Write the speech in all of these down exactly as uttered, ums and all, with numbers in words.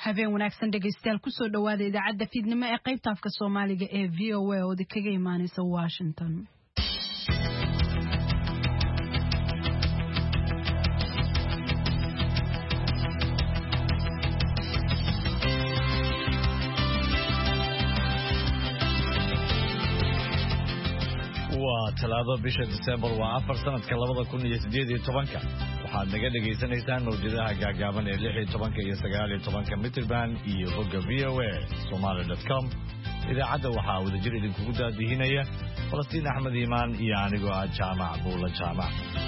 habeen wanaagsan dhegeystayaal ku soo dhawaada idaacadda fiidnimo ee qaybta afka Soomaaliga ee V O A oo kaga imaanaysa Washington. waa talaado bisha December waa afar sanadka labada kun iyo siddeed iyo tobanka waxaad naga dhageysanaysaan mawjadaha gaagaaban ee lix iyo tobanka iyo sagaal iyo tobanka Mitrband iyo bogga V O A Somali dot com idaacadda waxaa wadajir idinkugu daadihinaya Falastiin Axmed Iimaan iyo anigoo ah Jaamac Buula Jaamac.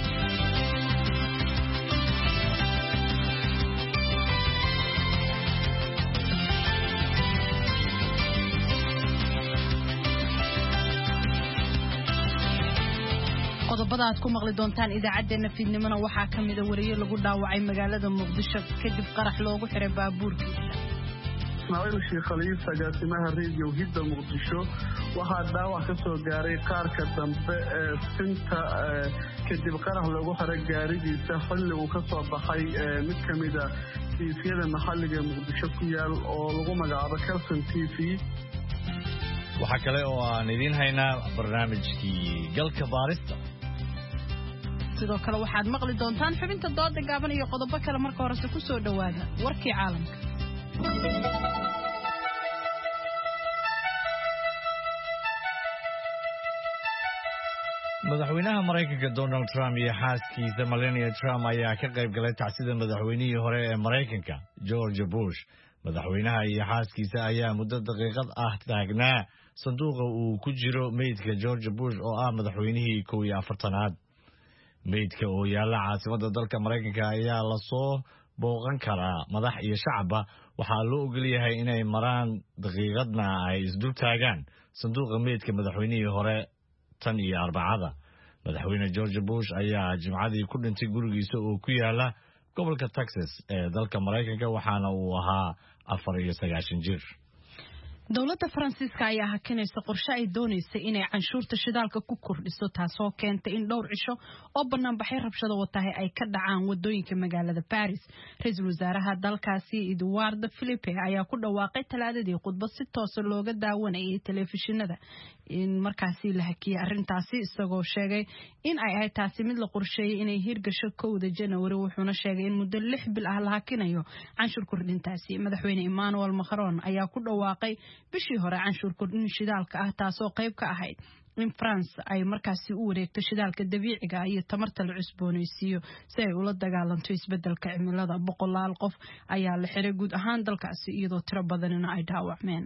qodobada aad ku maqli doontaan idaacadeena fiidnimona waxaa kamid ah wariye lagu dhaawacay magaalada Muqdisho kadib qarax loogu xiray baabuurkiisa. Ismaaciil Sheekh Khalifa gaasimaha radio hidda Muqdisho waxaa dhaawac ka soo gaaray qaarka dambe ee sinta kadib qarax loogu xiray gaarigiisa xilli uu ka soo baxay mid kamid ah tiifiyada maxalliga Muqdisho ku yaal oo lagu magacaabo Kalson T V. waxa kale oo aan idin haynaa barnaamijkii galka baarista. sidoo kale waxaad maqli doontaan xubinta dooda gaaban iyo qodobo kale marka hore ku soo dhawaada warkii caalamka. madaxweynaha Mareykanka Donald Trump iyo xaaskiisa Melania Trump ayaa ka qayb galay tacsida madaxweynihii hore ee Mareykanka George Bush. madaxweynaha iyo xaaskiisa ayaa muddo daqiiqad ah taagnaa sanduuqa uu ku jiro meydka George Bush oo ah madaxweynihii kow iyo afartanaad. meydka oo yaala caasimadda dalka Mareykanka ayaa la soo booqan karaa madax iyo shacabba waxaa loo ogol yahay inay maraan daqiiqadna ay isdul taagaan sanduuqa meydka madaxweynihii hore tan iyo arbacada. madaxweyne George Bush ayaa jimcadii ku dhintay gurigiisa oo ku yaala gobolka Texas ee dalka Mareykanka waxaana uu ahaa afar iyo sagaashan jir. dowladda Faransiiska ayaa hakinaysa qorshe ay doonaysa inay canshuurta shidaalka ku kordhiso taasoo keentay in dhowr cisho oo banaanbaxay rabshado watahay ay ka dhacaan wadooyinka magaalada Paris. Ra'iisul wasaaraha dalkaasi Edouard Philippe ayaa ku dhawaaqay talaadadii khudbad si toos ah looga daawanayay telefishinada in markaasi la hakiyay arrintaasi isagoo sheegay in ay ahay taasi mid la qorsheeyay inay hirgasho kowda January wuxuuna sheegay in muddo lix bil ah la hakinayo canshuur kordhintaasi. madaxweyne Emmanuel Macron ayaa ku dhawaaqay bishii hore canshuur kordhin shidaalka ah taasoo qayb ka ahayd in France ay markaasi u wareegto shidaalka dabiiciga iyo tamarta la cusboonaysiiyo si ay ula dagaalanto isbedelka cimilada. boqolaal qof ayaa la xiray guud ahaan dalkaasi iyadoo tiro badanina ay dhaawacmeen.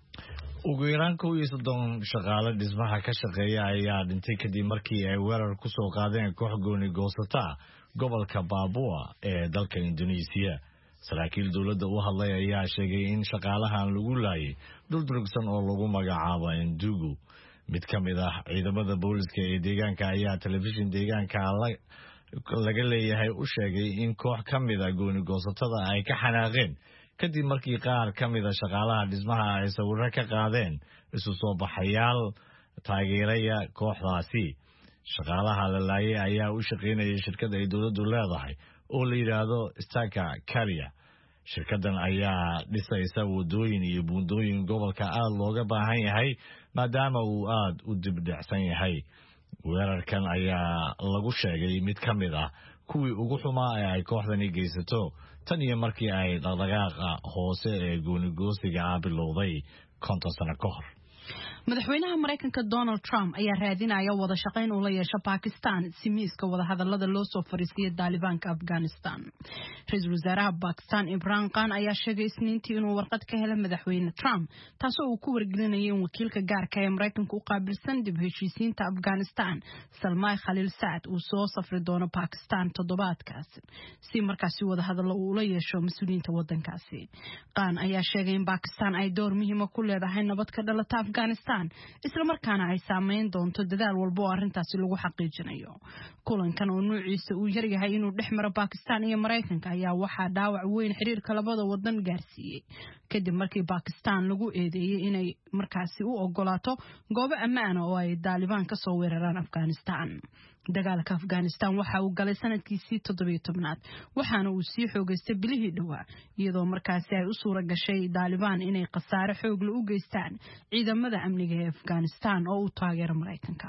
ugu yaraan kow iyo soddon shaqaale dhismaha ka shaqeeya ayaa dhintay kadib markii ay weerar ku soo qaadeen koox gooni goosata gobolka Papua ee dalka Indonesia. saraakiil dawladda u hadlay ayaa sheegay in shaqaalahan lagu laayay dhul durugsan oo lagu magacaabo Endugu. mid ka mid ah ciidamada booliska ee deegaanka ayaa telefishin deegaanka laga leeyahay u sheegay in koox ka mid ah gooni goosatada ay ka xanaaqeen kadib markii qaar ka mid ah shaqaalaha dhismaha ay sawirro ka qaadeen isu soo baxayaal taageeraya kooxdaasi. shaqaalaha la laayay ayaa u shaqaynayay shirkad ay dawladdu leedahay oo la yiraahdo Staka Carrier. shirkadan ayaa dhisaysa wadooyin iyo buundooyin gobolka aad looga baahan yahay maadaama uu aad u dibdhacsan yahay. weerarkan ayaa lagu sheegay mid ka mid ah kuwii ugu xumaa ee ay kooxdani geysato tan iyo markii ay dhaqdhaqaaqa hoose ee goonigoosiga ah bilowday konton sano ka hor. madaxweynaha Mareykanka Donald Trump ayaa raadinaya wada shaqayn uu la yeesho Pakistan si miiska wada hadallada loo soo fariisiyo Talibanka Afghanistan. Ra'iisul wasaaraha Pakistan Imran Khan ayaa sheegay Isniintii inuu warqad ka helay madaxweyne Trump taasoo uu ku wargelinayay in wakiilka gaarka ee Mareykanka u qaabilsan dib u heshiisiinta Afghanistan Salman Khalilzad uu soo safri doono Pakistan toddobaadkaas si markaasi wada hadallo uu la yeesho mas'uuliyiinta wadankaasi. Khan ayaa sheegay in Pakistan ay door muhiim ah ku leedahay nabad ka dhalata Afghanistan isla markaana ay saameyn doonto dadaal walba oo arrintaasi lagu xaqiijinayo. kulankan oo nuuciisa uu yar yahay inuu dhex maro Pakistan iyo Mareykanka ayaa waxaa dhaawac weyn xiriirka labada wadan gaarsiiyay kadib markii Pakistan lagu eedeeyay inay markaasi u ogolaato goobo ammaan ah oo ay Taliban ka soo weeraraan Afghanistan. dagaalka Afghanistan waxa uu galay sanadkiisii toddoba iyo tobnaad waxaana uu sii xoogaystay bilihii dhawaa iyadoo markaasi ay u suura gashay Taliban inay qasaare xoog leh u geystaan ciidamada amniga ee Afghanistan oo u taageera Mareykanka.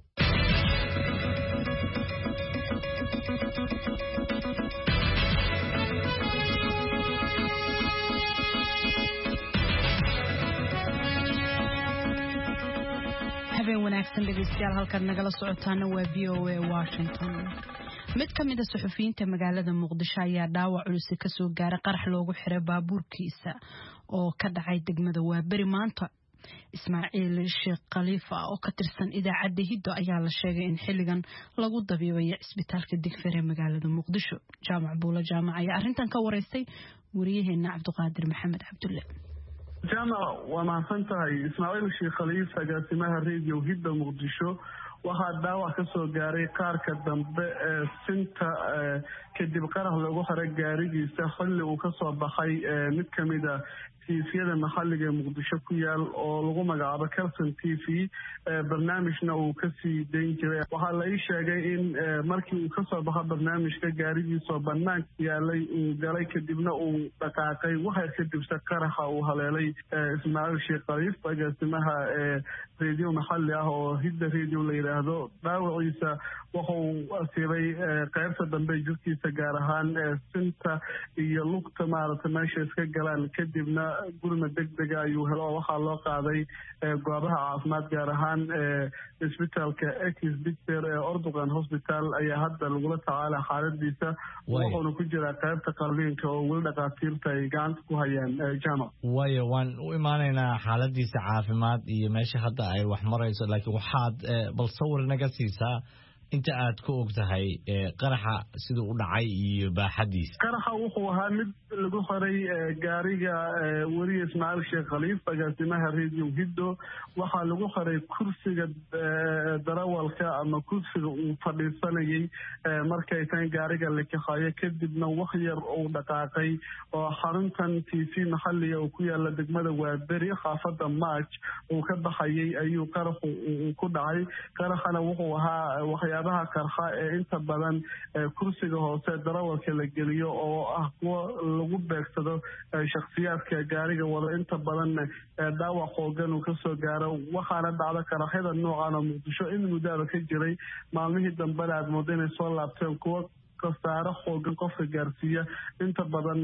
habeen wanaagsan dhegeystayaal halkan nagala socotaana waa V O A Washington. mid ka mid ah suxufiyiinta magaalada Muqdisho ayaa dhaawac culus ka soo gaaray qarax loogu xiray baabuurkiisa oo ka dhacay degmada Waaberi maanta. Ismaaciil Sheekh Khalifa oo ka tirsan idaacadda Hiddo ayaa la sheegay in xilligan lagu dabiibayo isbitaalka Digfeer ee magaalada Muqdisho. Jaamac Buula Jaamac ayaa arrintan ka wareystay wariyaheena Cabdiqaadir Maxamed Cabdulle. jaamac waa mahadsantahay. Ismaaciil Sheekh Khalifa agaasimaha radio Hiddo Muqdisho waxaa dhaawac ka soo gaaray qaarka dambe ee sinta kadib qarax loogu xiray gaarigiisa xilli uu ka soo baxay mid ka mid ah tiifiyada maxalliga ee Muqdisho ku yaal oo lagu magacaabo Kalson T V barnaamijna uu ka sii deyn jiray. waxaa la ii sheegay in markii uu ka soo baxay barnaamijka gaarigiisa banaanka yaalay uu galay kadibna uu dhaqaaqay waxa kadib qaraxa uu haleelay Ismaaciil Sheekh Khalifa agaasimaha radio maxalli ah oo Hiddo radio la yiraahdo. dhaawaciisa wuxuu asiibay qaybta dambe jirkiisa gaar ahaan sinta iyo lugta maaragtay meesha iska galaan kadibna gurma degdeg ah ayuu helo waxaa loo qaaday goobaha caafimaad gaar ahaan isbitaalka Ekis Digfeer ee Ordogan Hospital ayaa hadda lagula tacaalaa xaaladiisa wuxuuna ku jiraa qaybta qalliinka oo weli dhaqaatiirta ay gacanta ku hayaan. jaamac waayo waan u imaanaynaa xaaladiisa caafimaad iyo meesha hadda ay wax marayso laakiin waxaad bal sawir naga siisaa inta aad ku ogtahay qaraxa sidoo u dhacay iyo baaxadiisa. qaraxa wuxuu ahaa mid lagu xiray gaariga wariye Ismaaciil Sheekh Khalifa agaasimaha radio Hiddo waxaa lagu xiray kursiga darawalka ama kursiga uu fadhiisanayay markay tan gaariga la kaxayo kadibna wax yar uu dhaqaaqay oo xaruntan T V maxalliga oo ku yaala degmada Waaberi xaafada March uu ka baxayay ayuu qaraxu ku dhacay. qaraxana wuxuu ahaa waxyaabaha qarxa ee inta badan kursiga hoose darawalka la geliyo oo ah kuwa lagu beegsado shakhsiyaadka gaariga wada inta badan dhaawac xoogan uu ka soo gaaro. waxaana dhacda qaraxyada noocan oo Muqdisho in muddo ka jiray maalmihii dambe aad moodo inay soo laabteen kuwa qasaare xoogan qofka gaarsiiya inta badan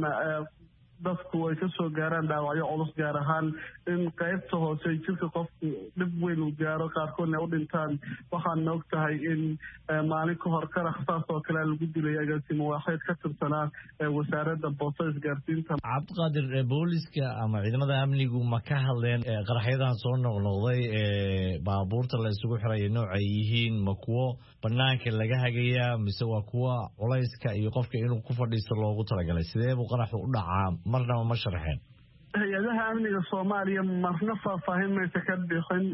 dadku way ka soo gaaraan dhaawacyo culus gaar ahaan in qaybta hoose jirka qofku dhib weyn uu gaaro qaarkoodna u dhintaan. waxaan og tahay in maalin ka hor qarax saas oo kale lagu dilay agaasimo waaxeed ka tirsanaa wasaaradda boostada isgaarsiinta. Cabdiqaadir, booliska ama ciidamada amnigu ma ka hadleen qaraxyadan soo noqnoqday ee baabuurta la isugu xiray nooca yihiin ma kuwo banaanka laga hagayaa mise waa kuwa culayska iyo qofka inuu ku fadhiisto loogu talagalay? sidee buu qaraxu u dhacaa marnaba ma sharaxeen? hay-adaha amniga Soomaaliya marna faahfaahin maysa ka bixin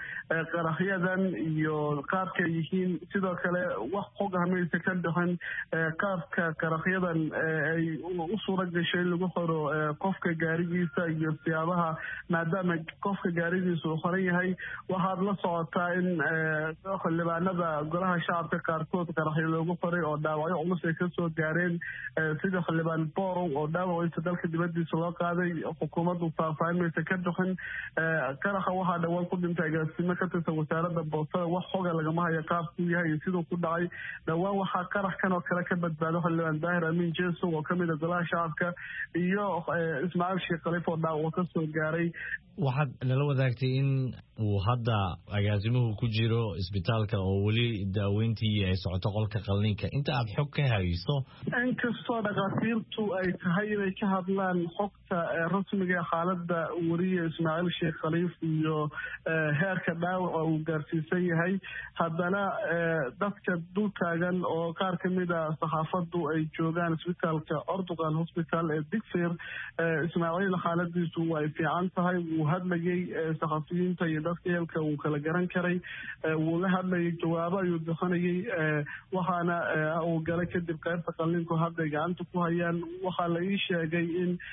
qaraxyadan iyo qaabka yihiin sidoo kale wax xog ah maysa ka bixin qaabka qaraxyadan ay u suura gashay lagu xiro qofka gaarigiisa iyo siyaabaha maadaama qofka gaarigiisa uu xiran yahay. waxaad la socotaa in xildhibaanada golaha shacabka qaarkood qaraxyo loogu xiray oo dhaawacyo culus ay ka soo gaareen sida xildhibaan Borow oo dhaawaciisa dalka dibadiisa loo qaaday. xukuumaddu faahfaahin maysa ka bixin qaraxa waxaa dhawaan ku dhintay agaasimo ka tirsan wasaaradda boostada wax xoga lagama hayo qaabkuu yahay iyo siduu ku dhacay. dhawaan waxaa qarax kan oo kale ka badbaado xildhibaan Daahir Amiin Jeeso oo kamid ah golaha shacabka iyo Ismaaciil Sheekh Khalifa oo dhaawac ka soo gaaray. waxaad nala wadaagtay in uu hadda agaasimuhu ku jiro isbitaalka oo weli daaweyntii ay socoto qolka qalliinka. inta aad xog ka hayso inkastoo dhaqaatiirtu ay tahay inay ka hadlaan xogta rasmiga xaaladda wariye Ismaaciil Sheekh Khalifa iyo heerka dhaawaca uu gaarsiisan yahay haddana dadka dul taagan oo qaar ka mid ah saxaafaddu ay joogaan isbitaalka Ordogan Hospital ee Digfeer Ismaaciil xaaladiisu way fiican tahay. wuu hadlayay saxafiyiinta iyo dadka eelka uu kala garan karay wuu la hadlayay jawaabo ayuu bixinayay waxaana uu galay kadib qaybta qalliinku hadda gacanta ku hayaan. waxaa la ii sheegay in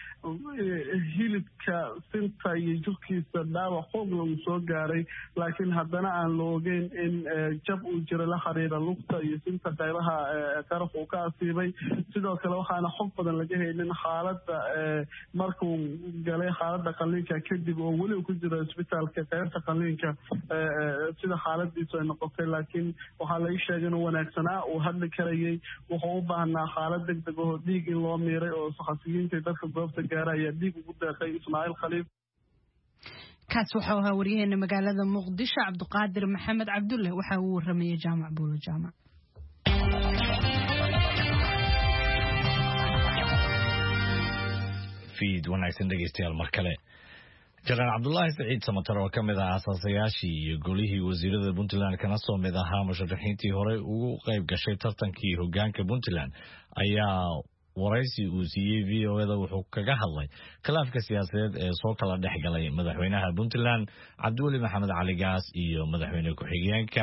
hilibka sinta iyo jirkiisa dhaawac xoog lagu soo gaaray laakiin haddana aan la ogeyn in jab uu jiro la xiriira lugta iyo sinta qaybaha qaraf uu ka asiibay sidoo kale waxaana xog badan laga haynin xaaladda markuu galay xaaladda qalliinka kadib oo weli ku jiro isbitaalka qaybta qalliinka sida xaaladiisu ay noqotay laakiin waxaa la ii sheegay inuu wanaagsanaa uu hadli karayay wuxuu u baahnaa xaalad degdeg oo dhiig in loo miiray oo saxafiyiinta dadka goobta gaara ayaa dhiig ugu deeqay ismaaciil khaliif kaas waxau ahaa waryaheena magaalada muqdisho cabdiqaadir maxamed cabdulle waxa uu waramayay jaamac buulo jaamac fiid wanaagsan dhegeystayaal mar kale Janaan Cabdullaahi Saciid Samatar oo kamid ah asaasayaashii iyo golihii wasiirada Puntland kana soo mid ahaa musharaxiintii hore ugu qayb gashay tartankii hogaanka Puntland ayaa waraysi uu siiyey V O A da wuxuu kaga hadlay khilaafka siyaasadeed ee soo kala dhex galay madaxweynaha Puntland Cabdiweli Maxamed Cali Gaas iyo madaxweyne ku-xigeenka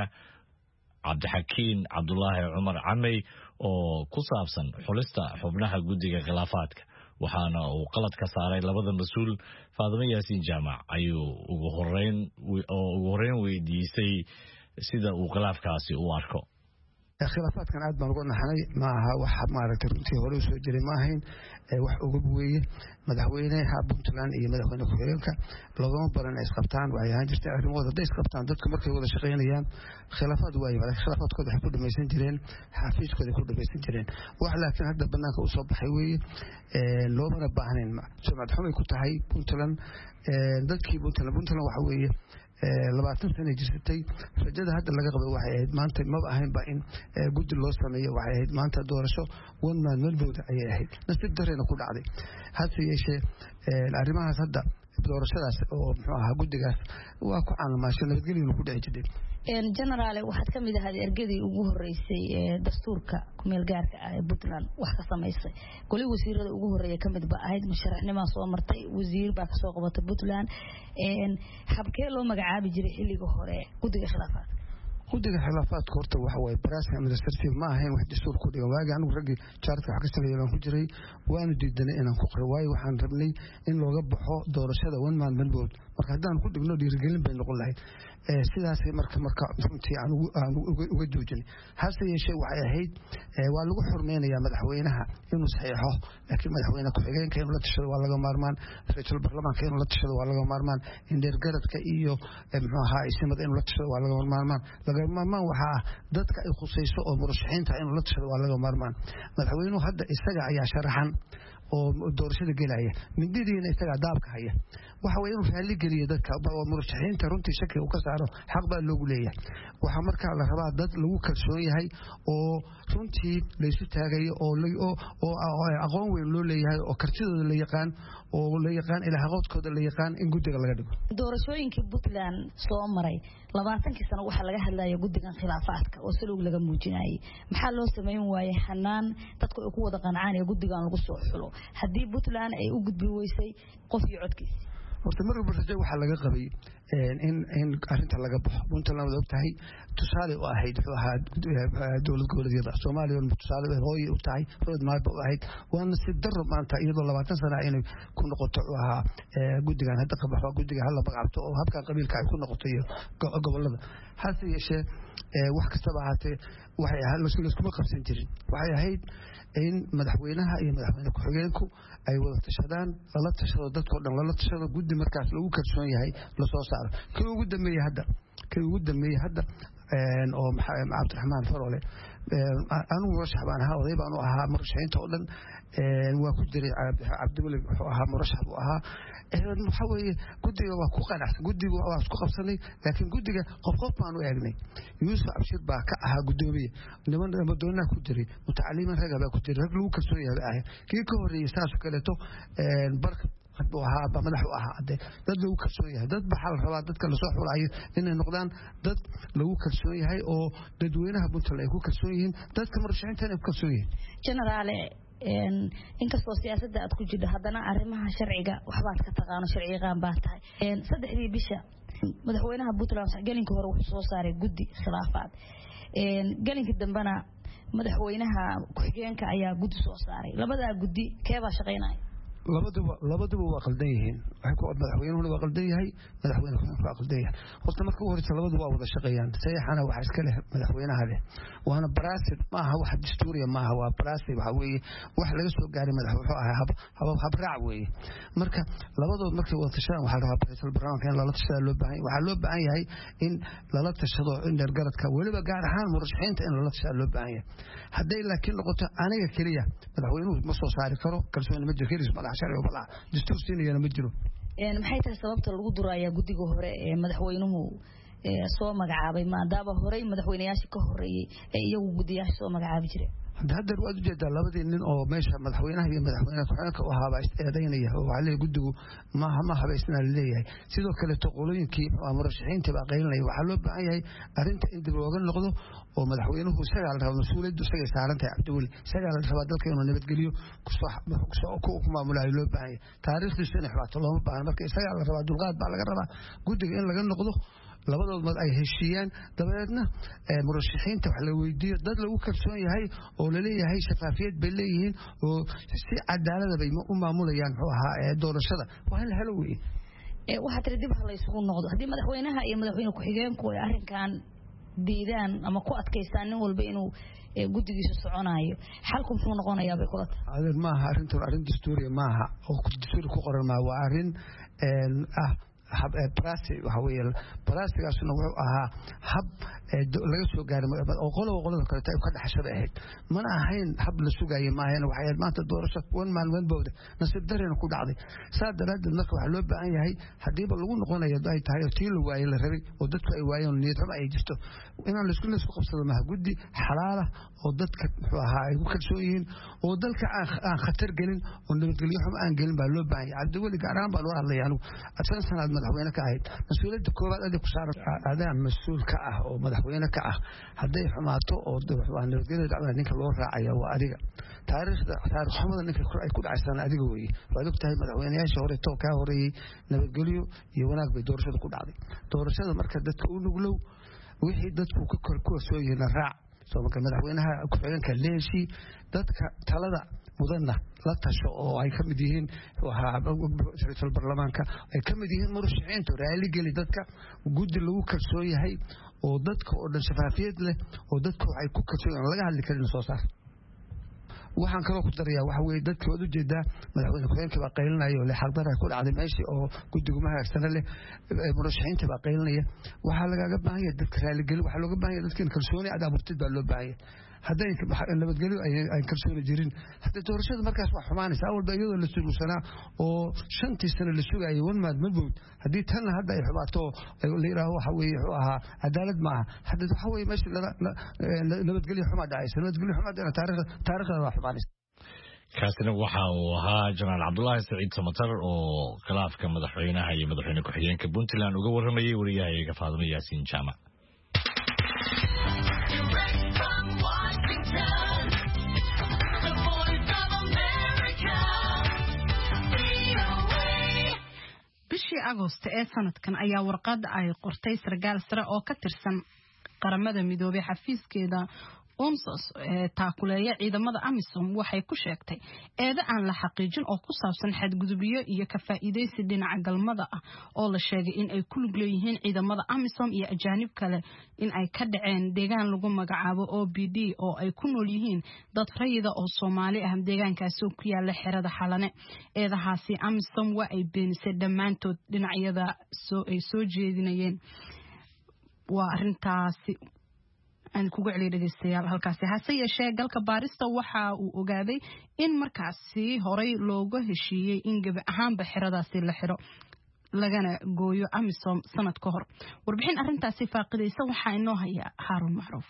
Cabdixakiin Cabdullaahi Cumar Camey oo ku saabsan xulista xubnaha guddiga khilaafaadka waxaana uu qalad ka saaray labada mas'uul Faadimo Yaasiin Jaamac ayuu ugu horeyn oo ugu horeyn weydiisay sida uu khilaafkaasi u arko khilaafaadkan aad baan uga naxnay ma aha wax maaragtay runtii hore u soo jiray ma ahayn wax uga weeye madaxweynaha Puntland iyo madaxweyne ku-xigeenka loogama baran ay isqabtaan waxay ahaan jirtay arrimooda hadday isqabtaan dadku markay wada shaqaynayaan khilaafaad waaye khilaafaadkooda waxay ku dhamaysan jireen xafiiskooda ku dhamaysan jireen wax laakiin hadda banaanka u soo baxay weeye loomana baahnayn sumcad xumay ku tahay Puntland dadkii Puntland Puntland waxa weeye labaatan sano jirsatay rajada hadda laga qabay waxay ahayd maanta ma ahayn ba in guddi loo sameeyo waxay ahayd maanta doorasho one man one vote ayay ahayd nasiib darreena ku dhacday hase yeeshee arrimahaas hadda doorashadaas oo muxuu ahaa guddigaas waa ku caalamaashay nabadgelyadu ku dhici jirtay general waxaad ka mid ahayd ergadii ugu horeysay ee dastuurka kumeel gaarka ah ee Puntland wax ka sameysay kulli wasiirada ugu horeeyay kamid ba ahayd musharaxnimo soo martay wasiir baa ka soo qabatay Puntland een habkee loo magacaabi jiray xilliga hore guddiga khilaafaadka guddiga khilaafaadka horta waxa way baraaska administrative ma ahayn wax dastuur ku dhigan waaga anigu ragii jaarka wax ka sameeyay ku jiray waanu diidanay inaan ku qoro waayo waxaan rabnay in looga baxo doorashada one man one vote marka hadaan ku dhigno dhiirigelin bay noqon lahayd ee sidaas marka marka runtii aan uga joojinay hase yeeshee waxay ahayd waa lagu xurmeynayaa madaxweynaha inuu saxiixo laakiin madaxweyne ku-xigeenka inuu la tashado waa laga maarmaan ra'iisul baarlamaanka inuu la tashado waa laga maarmaan indheer garadka iyo muxuu ahaa isimada inuu la tashado waa laga maarmaan laga maarmaan waxa dadka ay khusayso oo murashaxiinta inuu la tashado waa laga maarmaan madaxweynuhu hadda isaga ayaa sharaxan oo doorashada galaya middiina isaga daabka haya waxa way inuu raali geliyo dadka oo murashaxiinta runtii shaki uu ka saaro xaq baa loogu leeyahay waxa marka la rabaa dad lagu kalsoon yahay oo runtii la isu taagayo oo oo aqoon weyn loo leeyahay oo kartidooda la yaqaan oo la yaqaan ilaa haqoodkooda la yaqaan in guddiga laga dhigo doorashooyinkii Puntland soo maray labaatankii sano waxa laga hadlayo guddigan khilaafaadka oo si lagu laga muujinayay maxaa loo sameyn waayay xanaan dadku ay ku wada qancaan ee guddigan lagu soo xulo haddii Puntland ay u gudbi weysay qof iyo codkiisa horta mar walba rajo waxa laga qabay in in arinta laga baxo Puntland wada ogtahay tusaale oo ahayd wuxuu ahaa dowlad goboleedyada Soomaaliya oo tusaale hooy u tahay road map oo ahayd waana si darro maanta iyadoo labaatan sano ay ku noqoto ahaa guddigan hadda ka baxo guddiga hal la bagabto oo habka qabiilka ay ku noqoto iyo gobolada hase yeeshee wax kasta baatay waxay ahayd la isku qabsan jirin waxay ahayd in madaxweynaha iyo madaxweyne ku-xigeenku ay wada tashadaan la tashado dadka dhan la tashado guddi markaas lagu kalsoon yahay la soo saaro kii ugu dambeeyay hadda kii ugu dambeeyay hadda een oo Cabdiraxmaan Farole anu murashax baan ahaa oday baan u ahaa murashaxiinta oo dhan een waa ku jiray Cabdiweli wuxuu ahaa murashax buu ahaa ee waxa weeye guddiga waa ku qanacsan guddiga waa isku qabsanay laakiin guddiga qof qof baan u eegnay Yuusuf Abshir baa ka ahaa guddoomiye niman Ramadoona ku jiray mutacalimiin rag baa ku jiray rag lagu kalsoon yahay kii ka horeeyay saas kaleeto een barka haduu ahaa ba madax u ahaa dad lagu kalsoon yahay dad baxal rabaa dadka la soo xulayo inay noqdaan dad lagu kalsoon yahay oo dadweynaha Puntland ay ku kalsoon yihiin dadka murashaxiinta ay ku kalsoon yihiin general een inkastoo siyaasadda aad ku jirto haddana arrimaha sharciga waxbaad ka taqaano sharci qaan baa tahay een saddexdii bisha madaxweynaha Puntland galinka hore wuxuu soo saaray guddi khilaafaad een galinka dambana madaxweynaha ku-xigeenka ayaa guddi soo saaray labada guddi keeba shaqeynay labaduba labaduba waa qaldan yihiin waxay ku madaxweynuhu waa qaldan yahay madaxweynuhu waa qaldan yahay horta marka hore labaduba waa wada shaqeeyaan sayaxana waxa iska leh madaxweynaha leh waana baraasib maaha wax dastuuriya maaha waa baraasib waxa weeye wax laga soo gaaray madaxweynuhu ahaa hab hab habraac weeye marka labadood markay wada tashadaan waxa la rabaa presidential barnaamijka in lala tashado loo baahan yahay waxa loo baahan yahay in lala tashado in dhergaradka waliba gaar ahaan murashaxiinta in lala tashado loo baahan yahay haday laakiin noqoto aniga kaliya madaxweynuhu ma soo saari karo kalsooni ma jiro ma sharci oo bala dastuur siinayna ma jiro een maxay tahay sababta lagu duraya gudiga hore ee madaxweynuhu ee soo magacaabay maadaama hore madaxweynayaasha ka horeeyay ee iyagu gudiyaasha soo magacaabi jireen hadda waad u jeedaa labadii nin oo meesha madaxweynaha iyo madaxweynaha ku-xigeenka u ahaa baa is-eedaynaya oo waxa leeyahay gudigu ma ma habaysna leeyahay sidoo kale toqolooyinkii murashaxiinta baa qaylinaya waxa loo baahan yahay arinta in dib looga noqdo oo madaxweynuhu isaga la rabo mas'uuliyaddu isaga saaran tahay Cabdiweli isaga la rabo dalka inuu nabadgeliyo ku ku maamulayo loo baahan yahay taariikhdiisa in xibaato looma baahan marka isaga la rabo dulqaad baa laga rabaa gudiga in laga noqdo labadood mad ay heshiiyaan dabadeedna murashaxiinta wax la weydiiyo dad lagu kalsoon yahay oo la leeyahay shafaafiyad bay leeyihiin oo si cadaalad bay u maamulayaan wuxuu ahaa doorashada waa la helo weey ee waxa tiri dib ha la isugu noqdo hadii madaxweynaha iyo madaxweyne ku-xigeenku ay arrinkan diidaan ama ku adkaystaan nin walba inuu gudigiisa soconayo xalku muxuu noqonayaa bay kula tahay adeer maaha arrintu arrin dastuuriya maaha oo dastuur ku qoran ma waa arrin ah hab barasi waxa weeye barasigaasna wuxuu ahaa hab laga soo gaaray oo qolo qolada kale ay ka dhaxashada ahayd mana ahayn hab la sugayo maahan waxa ay maanta doorasho one man one vote nasiib dareen ku dhacday saadaraad marka waxa loo baahan yahay hadiiba lagu noqonayo ay tahay tii la waayay la rabay oo dadku ay waayeen niyad xumo ay jirto inaan la isku la isku qabsado ma gudi xalaala oo dadka wuxuu ahaa ay ku kalsoon yihiin oo dalka aan khatar gelin oo nabadgelyo xumo aan gelin baa loo baahan yahay Cabdiweli gaaraan baa loo hadlayay anigu afar sanaad madaxweyne ka ahayd mas'uuliyadda koowaad aad ku saaran aadaan mas'uul ka ah oo madaxweyne ka ah haday xumaato oo nabadgelyada dacwada ninka loo raacayo waa adiga taariikhda taariikh xumada ninka ay ku dhacaysan adiga weeye waad ogtahay madaxweynayaasha hore to ka horeeyay nabadgelyo iyo wanaag bay doorashada ku dhacday doorashada marka dadka u nuglow wixii dadku ka kor ku soo yeena raac soo marka madaxweynaha ku-xigeenka leeshi dadka talada mudanna la tasho oo ay kamid yihiin waxa ra'iisul baarlamaanka ay kamid yihiin murashaxiinta raali gali dadka gudi lagu kalsoon yahay oo dadka oo dhan shafaafiyad leh oo dadku ay ku kalsoon laga hadli karin soo saar waxaan kaloo ku darayaa waxa weeye dadka wada jeedaa madaxweyne ku-xigeenka baa qaylinaya oo xaqdar ay ku dhacday meeshii oo gudigu ma haarsana leh murashaxiinta baa qaylinaya waxa laga baahan yahay dadka raali gali waxa looga baahan yahay dadka kalsooni aad abuurtid baa loo baahan yahay haday nabadgelyo ay kalsooni jirin haday doorashada markaas wax xumaanaysa awalba iyadoo la suuqsanaa oo shantii sano la sugayay one man mabood hadii tan hadda ay xubaato la yiraahdo waxa weeye wuxuu ahaa cadaalad ma aha hadda waxa weeye meesha nabadgelyo xumaa dhacaysa nabadgelyo xumaa dhacaysa taariikhda taariikhda wax xumaanaysa kaasina waxa uu ahaa Janaal Cabdullaahi Saciid Samatar oo khilaafka madaxweynaha iyo madaxweyne ku-xigeenka Puntland uga waramayay wariyaha Faadimo Yaasiin Jaamac bishii Agoosto ee sanadkan ayaa warqad ay qortay sargaal sare oo ka tirsan qaramada midoobay xafiiskeeda UNSOS ee taakuleeya ciidamada AMISOM waxay ku sheegtay eeda aan la xaqiijin oo ku saabsan xadgudubyo iyo ka faa'iideysi dhinaca galmada ah oo la sheegay in ay ku lug leeyihiin ciidamada AMISOM iyo ajaanib kale in ay ka dhaceen deegaan lagu magacaabo O B D oo ay ku nool yihiin dad rayida oo Soomaali ah deegaankaas oo ku yaala xerada Xalane eedahaasi AMISOM waa ay beenisay dhamaantood dhinacyada soo ay soo jeedinayeen waa arintaasi aan kugu celiyo dhageystayaal halkaasi hase yeeshee galka baarista waxa uu ogaaday in markaasi horey looga heshiiyey in gaba ahaanba xiradaasi la xiro lagana gooyo AMISOM sanad ka hor warbixin arintaasi faaqidaysa waxaa inoo haya Haarun Macruuf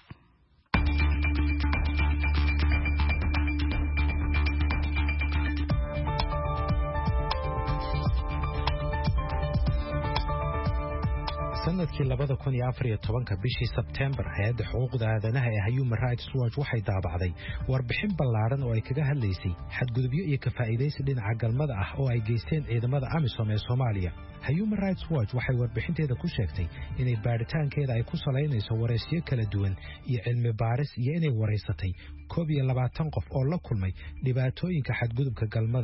sanadkii labada kun iyo afar iyo tobanka bishii Sebtembar hay'adda xuquuqda aadanaha ee Human Rights Watch waxay daabacday warbixin ballaaran oo ay kaga hadlaysay xadgudubyo iyo ka faa'iideysi dhinaca galmada ah oo ay geysteen ciidamada AMISOM ee Soomaaliya. Human Rights Watch waxay warbixinteeda ku sheegtay inay baaritaankeeda ay ku salaynayso wareysiyo kala duwan iyo cilmi baaris iyo inay wareysatay koob iyo labaatan qof oo la kulmay dhibaatooyinka xadgudubka galmada.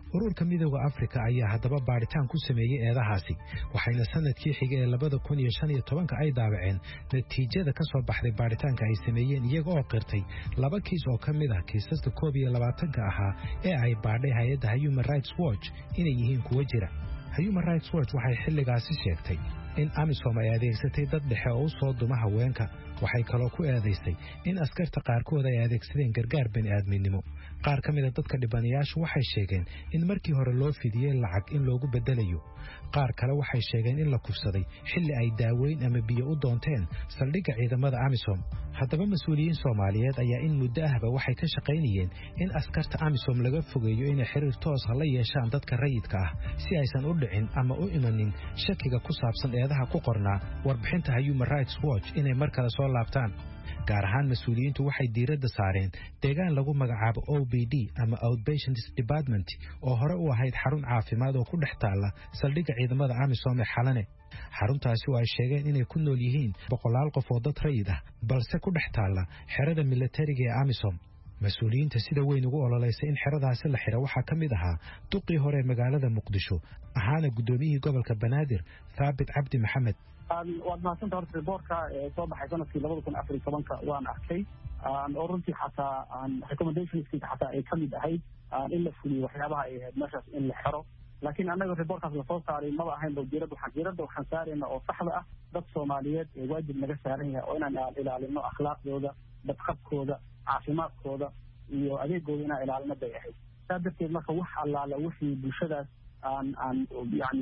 ururka midowda Afrika ayaa haddaba baaritaan ku sameeyay eedahaasi waxayna sanadkii xigay ee labada kun iyo shan iyo tobanka ay daabaceen natiijada ka soo baxday baaritaanka ay sameeyeen iyaga oo qirtay laba kiis oo ka mid ah kiisaska koob iyo labaatanka ahaa ee ay baadhay hay'adda Human Rights Watch inay yihiin kuwa jira. Human Rights Watch waxay xilligaasi sheegtay in AMISOM ay adeegsatay dad dhexe oo soo duma haweenka waxay kaloo ku eedaysay in askarta qaarkood ay adeegsadeen gargaar bani'aadminimo. qaar ka mid ah dadka dhibanayaashu waxay sheegeen in markii hore loo fidiyay lacag in loogu bedelayo. qaar kale waxay sheegeen in la kufsaday xilli ay daaweyn ama biyo u doonteen saldhigga ciidamada AMISOM. haddaba mas'uuliyiin Soomaaliyeed ayaa in muddo ahba waxay ka shaqaynayeen in askarta AMISOM laga fogeeyo inay xiriir toos ah la yeeshaan dadka rayidka ah si aysan u dhicin ama u imanin shakiga ku saabsan eedaha ku qornaa warbixinta Human Rights Watch inay mar kale soo laabtaan. gaar ahaan mas'uuliyiintu waxay diiradda saareen deegaan lagu magacaabo O B D ama Outpatient Department oo hore u ahayd xarun caafimaad oo ku dhex taala saldhigga ciidamada AMISOM ee Xalane. xaruntaasi oo ay sheegeen inay ku nool yihiin boqolaal qof oo dad rayid ah balse ku dhex taala xerada militariga ee AMISOM. mas'uuliyiinta sida weyn ugu ololeysay in xeradaasi la xiro waxaa ka mid ahaa duqii hore magaalada Muqdisho ahaana gudoomiyihii gobolka Banaadir Thabit Cabdi Maxamed. waad mahadsantahay horta riboortka ee soo baxay sanadkii labada kun afar iyo tobanka waan arkay oo runtii xataa recommendationskiisa xataa ay ka mid ahayd in la fuliyo waxyaabaha ay ahayd meeshaas in la xiro laakiin annaga riboorkaas lasoo saaray maba ahayn bawdiirada waxaan diiradda waxaan saarayna oo saxda ah dad Soomaaliyeed ee waajib naga saaran yahay oo inaan ilaalino akhlaaqdooda badqabkooda caafimaadkooda iyo adeegooda inaan ilaalino bay ahayd saa darteed marka wax allaala wixii bulshadaas aan aan yani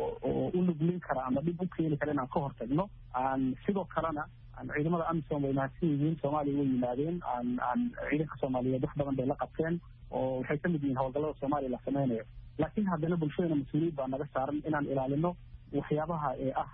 u nuglin kara ama dib u keeni kara inaan ka hortagno sidoo kalena ciidamada AMISOM way mahadsan yihiin Soomaaliya way yimaadeen ciidanka Soomaaliyeed wax badan bay la qabteen oo waxay ka mid yihiin howlgallada Soomaaliya la sameynayo laakiin haddana bulshadana mas-uuliyad baa naga saaran inaan ilaalino waxyaabaha ee ah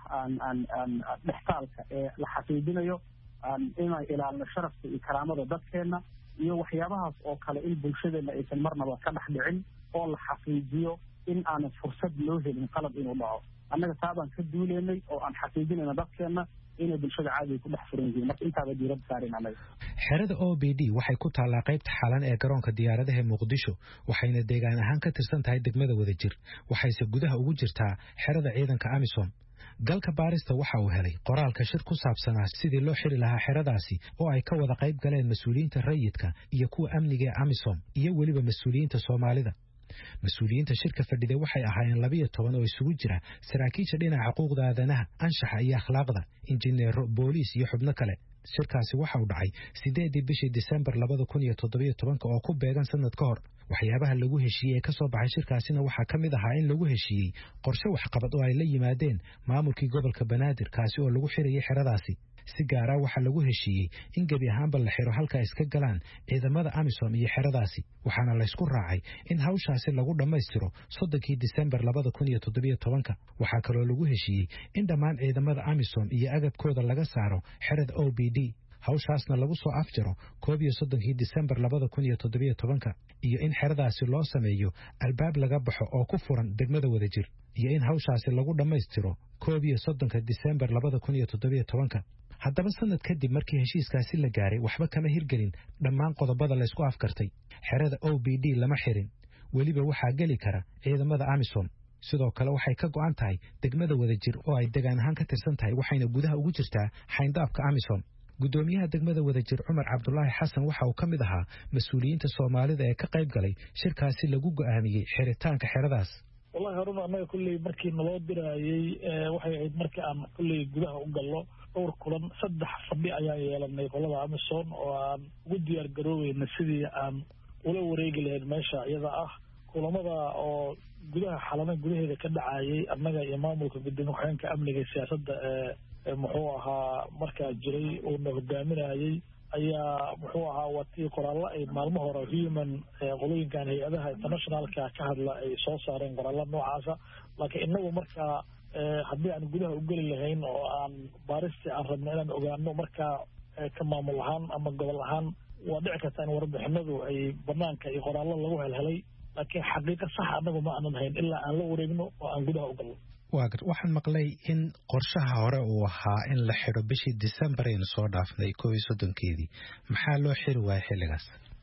dhextaalka ee la xaqiijinayo inaan ilaalino sharafka iyo karaamada dadkeena iyo waxyaabahaas oo kale in bulshadeena aysan marnaba ka dhex dhicin oo la xaqiijiyo in aanan fursad loo helin qalab inuu dhaco annaga taabaan ka duuleynay oo aan xaqiijinayna dadkeena inay bulshada caadiga ku dhex furan yihiin marka intaaba diiradda saareen annaga. xerada O B D waxay ku taallaa qaybta xalan ee garoonka diyaaradaha Muqdisho waxayna deegaan ahaan ka tirsan tahay degmada Wadajir waxayse gudaha ugu jirtaa xerada ciidanka AMISOM. galka baarista waxa uu helay qoraalka shir ku saabsanaa sidii loo xiri lahaa xeradaasi oo ay ka wada qayb galeen mas'uuliyiinta rayidka iyo kuwa amniga ee AMISOM iyo weliba mas'uuliyiinta Soomaalida. mas'uuliyiinta shirka fadhiday waxay ahaayeen laba iyo toban oo isugu jira saraakiisha dhinaca xuquuqda aadanaha anshaxa iyo akhlaaqda injineero booliis iyo xubno kale. shirkaasi waxa uu dhacay sideedii bishii December labada kun iyo toddoba iyo tobanka oo ku beegan sanad ka hor. waxyaabaha lagu heshiiyey ka soo baxay shirkaasina waxaa ka mid ahaa in lagu heshiiyey qorshe waxqabad oo ay la yimaadeen maamulkii gobolka Banaadir kaasi oo lagu xirayay xeradaasi. si gaar ah waxa lagu heshiiyey in gebi ahaanba la xiro halka iska galaan ciidamada AMISOM iyo xeradaasi waxaana la isku raacay in hawshaasi lagu dhammaystiro soddonkii December labada kun iyo toddoba iyo tobanka. waxaa kaloo lagu heshiiyey in dhammaan ciidamada AMISOM iyo agabkooda laga saaro xerada O B D hawshaasna lagu soo afjaro koob iyo soddonkii December labada kun iyo toddoba iyo tobanka iyo in xeradaasi loo sameeyo albaab laga baxo oo ku furan degmada Wadajir iyo in hawshaasi lagu dhammaystiro koob iyo soddonka December labada kun iyo toddoba iyo tobanka. haddaba sanad kadib markii heshiiskaasi la gaaray waxba kama hirgelin dhammaan qodobada la isku afkartay. xerada O B D lama xirin weliba waxaa geli kara ciidamada AMISOM. sidoo kale waxay ka go'an tahay degmada Wadajir oo ay deegaan ahaan ka tirsan tahay waxayna gudaha ugu jirtaa xayndaabka AMISOM. gudoomiyaha degmada Wadajir Cumar Cabdullaahi Xasan waxa uu ka mid ahaa mas'uuliyiinta Soomaalida ee ka qayb galay shirkaasi lagu go'aamiyey xiritaanka xeradaas. wallahi horuna annaga kulley markii naloo diraayey waxay ahayd markii aan kulley gudaha u gallo dhowr kulan saddex fadhi ayaa yeelanay qolada AMISOM oo aan ugu diyaar garoobeyna sidii aan ula wareegi lahayn meesha iyada ah kulamada oo gudaha xalana gudaheeda ka dhacayay annaga iyo maamulka gudoomiye ku-xigeenka amniga iyo siyaasadda ee muxuu ahaa markaa jiray uuna hogaaminayay ayaa muxuu ahaa watii qoraallo ay maalmo hore human qolooyinkan hay-adaha internationalka ka hadla ay soo saareen qoraallo noocaasa laakiin inagu markaa haddii aan gudaha u geli lahayn oo aan baaristii aan rabno inaan ogaano markaa ka maamul ahaan ama gobol ahaan waa dhici karta in warbixinadu ay banaanka iyo qoraallo lagu helhelay laakiin xaqiiqa sax annagu ma aanan hayn ilaa aan la wareegno oo aan gudaha u galno. waagar waxaan maqlay in qorshaha hore uu ahaa in la xidho bishii December aynu soo dhaafnay koob iyo soddonkeedii maxaa loo xiri waayay xilligaas?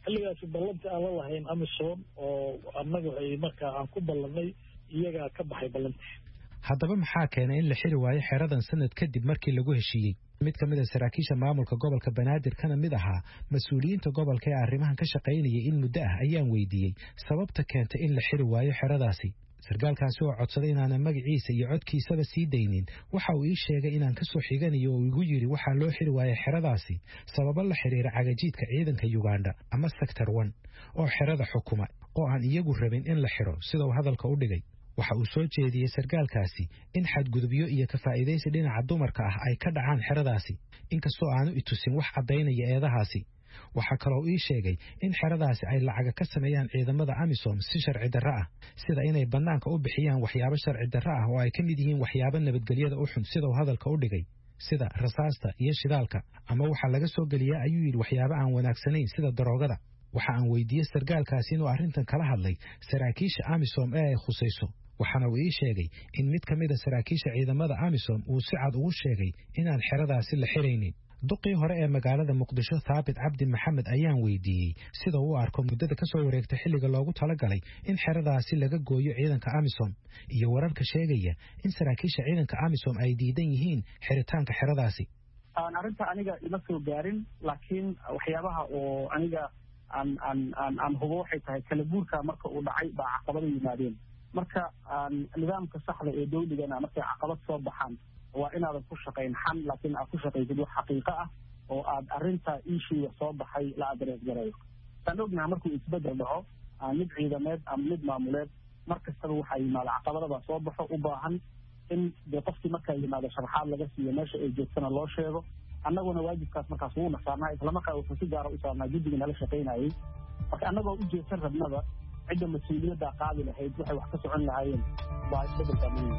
xilligaasi ballantii aan la lahayn amisom oo annagu ay markaa aan ku ballanay iyagaa ka baxay ballantii. haddaba maxaa keenay in la xiri waayo xeradan sanad kadib markii lagu heshiiyey? mid ka mid a saraakiisha maamulka gobolka banaadir kana mid ahaa mas-uuliyiinta gobolka ee arrimahan ka shaqaynayay in muddo ah ayaan weydiiyey sababta keentay in la xiri waayo xeradaasi. sarkaalkaasi oo codsaday inaanan magaciisa iyo codkiisaba sii daynin waxa uu ii sheegay inaan ka soo xiganayo oo igu yidhi waxaa loo xiri waayay xeradaasi sababo la xiriira cagajiidka ciidanka Uganda ama sector one oo xerada xukuma oo aan iyagu rabin in la xiro sida uu hadalka u dhigay. waxa uu soo jeediyey sarkaalkaasi in xadgudubyo iyo ka faa'iideysi dhinaca dumarka ah ay ka dhacaan xeradaasi inkastoo aanu itusin wax caddaynaya eedahaasi. waxaa kaloo ii sheegay in xeradaasi ay lacaga ka sameeyaan ciidamada amisom si sharci darro ah sida inay bannaanka u bixiyaan waxyaabo sharci darro ah oo ay ka mid yihiin waxyaabo nabadgelyada u xun sida uu hadalka u dhigay sida rasaasta iyo shidaalka ama waxaa laga soo geliyaa ayuu yidhi waxyaabo aan wanaagsanayn sida daroogada. waxa aan weydiiyey sarkaalkaasi inuu arrintan kala hadlay saraakiisha amisom ee ay khusayso waxaana uu ii sheegay in mid ka mid a saraakiisha ciidamada amisom uu si cad ugu sheegay inaan xeradaasi la xiraynin. duqii hore ee magaalada muqdisho thaabit cabdi maxamed ayaan weydiiyey sida uu arko muddada ka soo wareegtay xilliga loogu talagalay in xeradaasi laga gooyo ciidanka amisom iyo wararka sheegaya in saraakiisha ciidanka amisom ay diidan yihiin xiritaanka xeradaasi. aan arrinta aniga ima soo gaarin laakiin waxyaabaha oo aniga aan aan aan aan hubo waxay tahay kala guurka marka uu dhacay baa caqabada yimaadeen. marka nidaamka saxda ee dawladana markay caqabad soo baxaan waa inaadan ku shaqayn xan laakiin aad ku shaqaysid wax xaqiiqo ah oo aad arrinta issue soo baxay la adrees gareeyo. tan ognahay markuu isbedel dhaco mid ciidameed ama mid maamuleed markastaba waxaa yimaada caqabadaba soo baxo u baahan in dee qofkii markaa yimaado sharaxaad laga siiyo meesha ay joogtana loo sheego. annaguna waajibkaas markaas wuu nasaarnaa islamarkaa wuxuu si gaara u saarnaa guddiga nala shaqaynayay. marka annagoo u jeedsan rabnaba cidda mas-uuliyadda qaadi lahayd waxay wax ka socon lahaayeen baa isbedelka muhiim.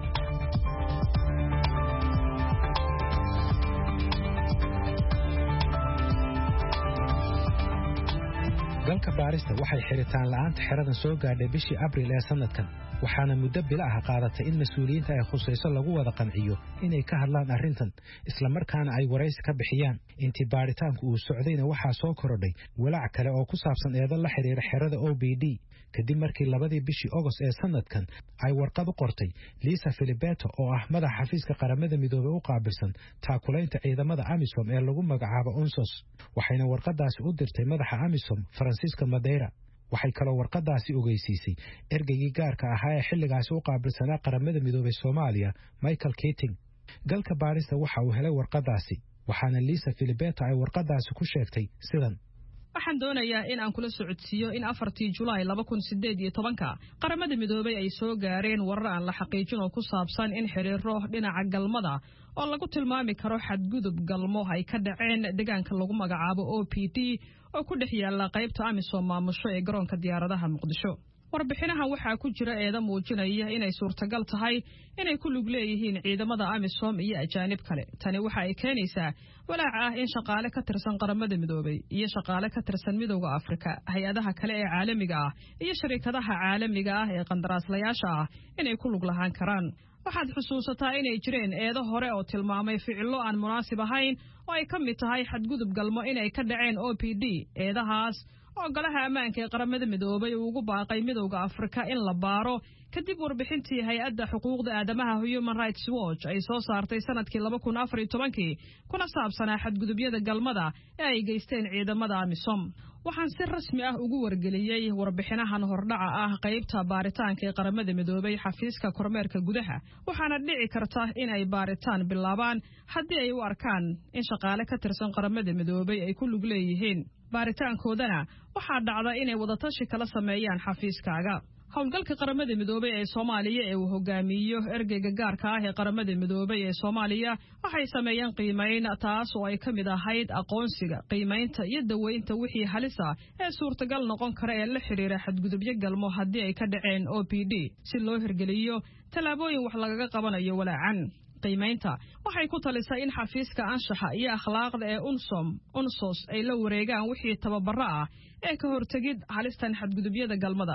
galka baarista waxay xiritaan la'aanta xeradan soo gaadhay bishii abriil ee sanadkan waxaana muddo bila ah qaadatay in mas-uuliyiinta ay khusayso lagu wada qanciyo inay ka hadlaan arrintan isla markaana ay waraysi ka bixiyaan. intii baaritaanku uu socdayna waxaa soo korodhay walaac kale oo ku saabsan eedo la xiriira xerada O B D kadib markii labadii bishii August ee sanadkan ay warqad u qortay Lisa Filibeto oo ah madaxa xafiiska qaramada midoobay u qaabilsan taakulaynta ciidamada amisom ee lagu magacaabo UNSOS waxayna warqadaasi u dirtay madaxa amisom Francisco Madeira. waxay kaloo warqadaasi ogeysiisay ergeygii gaarka ahaa ee xilligaasi u qaabilsanaa qaramada midoobay Soomaaliya Michael Keating. galka baarista waxa uu helay warqadaasi waxaana Lisa Filibeto ay warqadaasi ku sheegtay sidan: waxaan doonayaa in aan kula socodsiiyo in afartii Julaay laba kun sideed iyo tobanka qaramada midoobay ay soo gaareen warar aan la xaqiijin oo ku saabsan in xiriiro dhinaca galmada oo lagu tilmaami karo xadgudub galmo ay ka dhaceen deegaanka lagu magacaabo O P D oo ku dhex yaala qaybta amisom maamusho ee garoonka diyaaradaha Muqdisho. warbixinahan waxaa ku jira eeda muujinaya inay suurtagal tahay inay ku lug leeyihiin ciidamada amisom iyo ajaanib kale. tani waxa ay keenaysaa walaac ah in shaqaale ka tirsan qaramada midoobay iyo shaqaale ka tirsan midowga Afrika, hay-adaha kale ee caalamiga ah iyo shirkadaha caalamiga ah ee qandaraaslayaasha ah inay ku lug lahaan karaan. waxaad xusuusataa inay jireen eedo hore oo tilmaamay ficillo aan munaasib ahayn oo ay ka mid tahay xadgudub galmo inay ka dhaceen O P D. eedahaas oo golaha ammaanka ee qaramada midoobay uu ugu baaqay midowga Afrika in la baaro kadib warbixintii hay-adda xuquuqda aadamaha Human Rights Watch ay soo saartay sanadkii laba kun afar iyo tobankii kuna saabsanaa xadgudubyada galmada ee ay geysteen ciidamada amisom. waxaan si rasmi ah ugu wargeliyey warbixinahan hordhaca ah qaybta baaritaanka ee qaramada midoobay xafiiska kormeerka gudaha waxaana dhici karta in ay baaritaan bilaabaan haddii ay u arkaan in shaqaale ka tirsan qaramada midoobay ay ku lug leeyihiin. baaritaankoodana waxaa dhacda inay wadatashi kala sameeyaan xafiiskaaga. howlgalka qaramada midoobay ee Soomaaliya ee uu hogaamiyo ergeyga gaarka ah ee qaramada midoobay ee Soomaaliya waxay sameeyeen qiimeyn taas oo ay ka mid ahayd aqoonsiga, qiimeynta iyo daweynta wixii halis ah ee suurtagal noqon kara ee la xiriira xadgudubyo galmo haddii ay ka dhaceen O P D si loo hirgeliyo tallaabooyin wax lagaga qabanayo walaacan. qiimeynta waxay ku talisay in xafiiska anshaxa iyo akhlaaqda ee UNSOM UNSOS ay la wareegaan wixii tababaro ah ee ka hortagid halistan xadgudubyada galmada ah.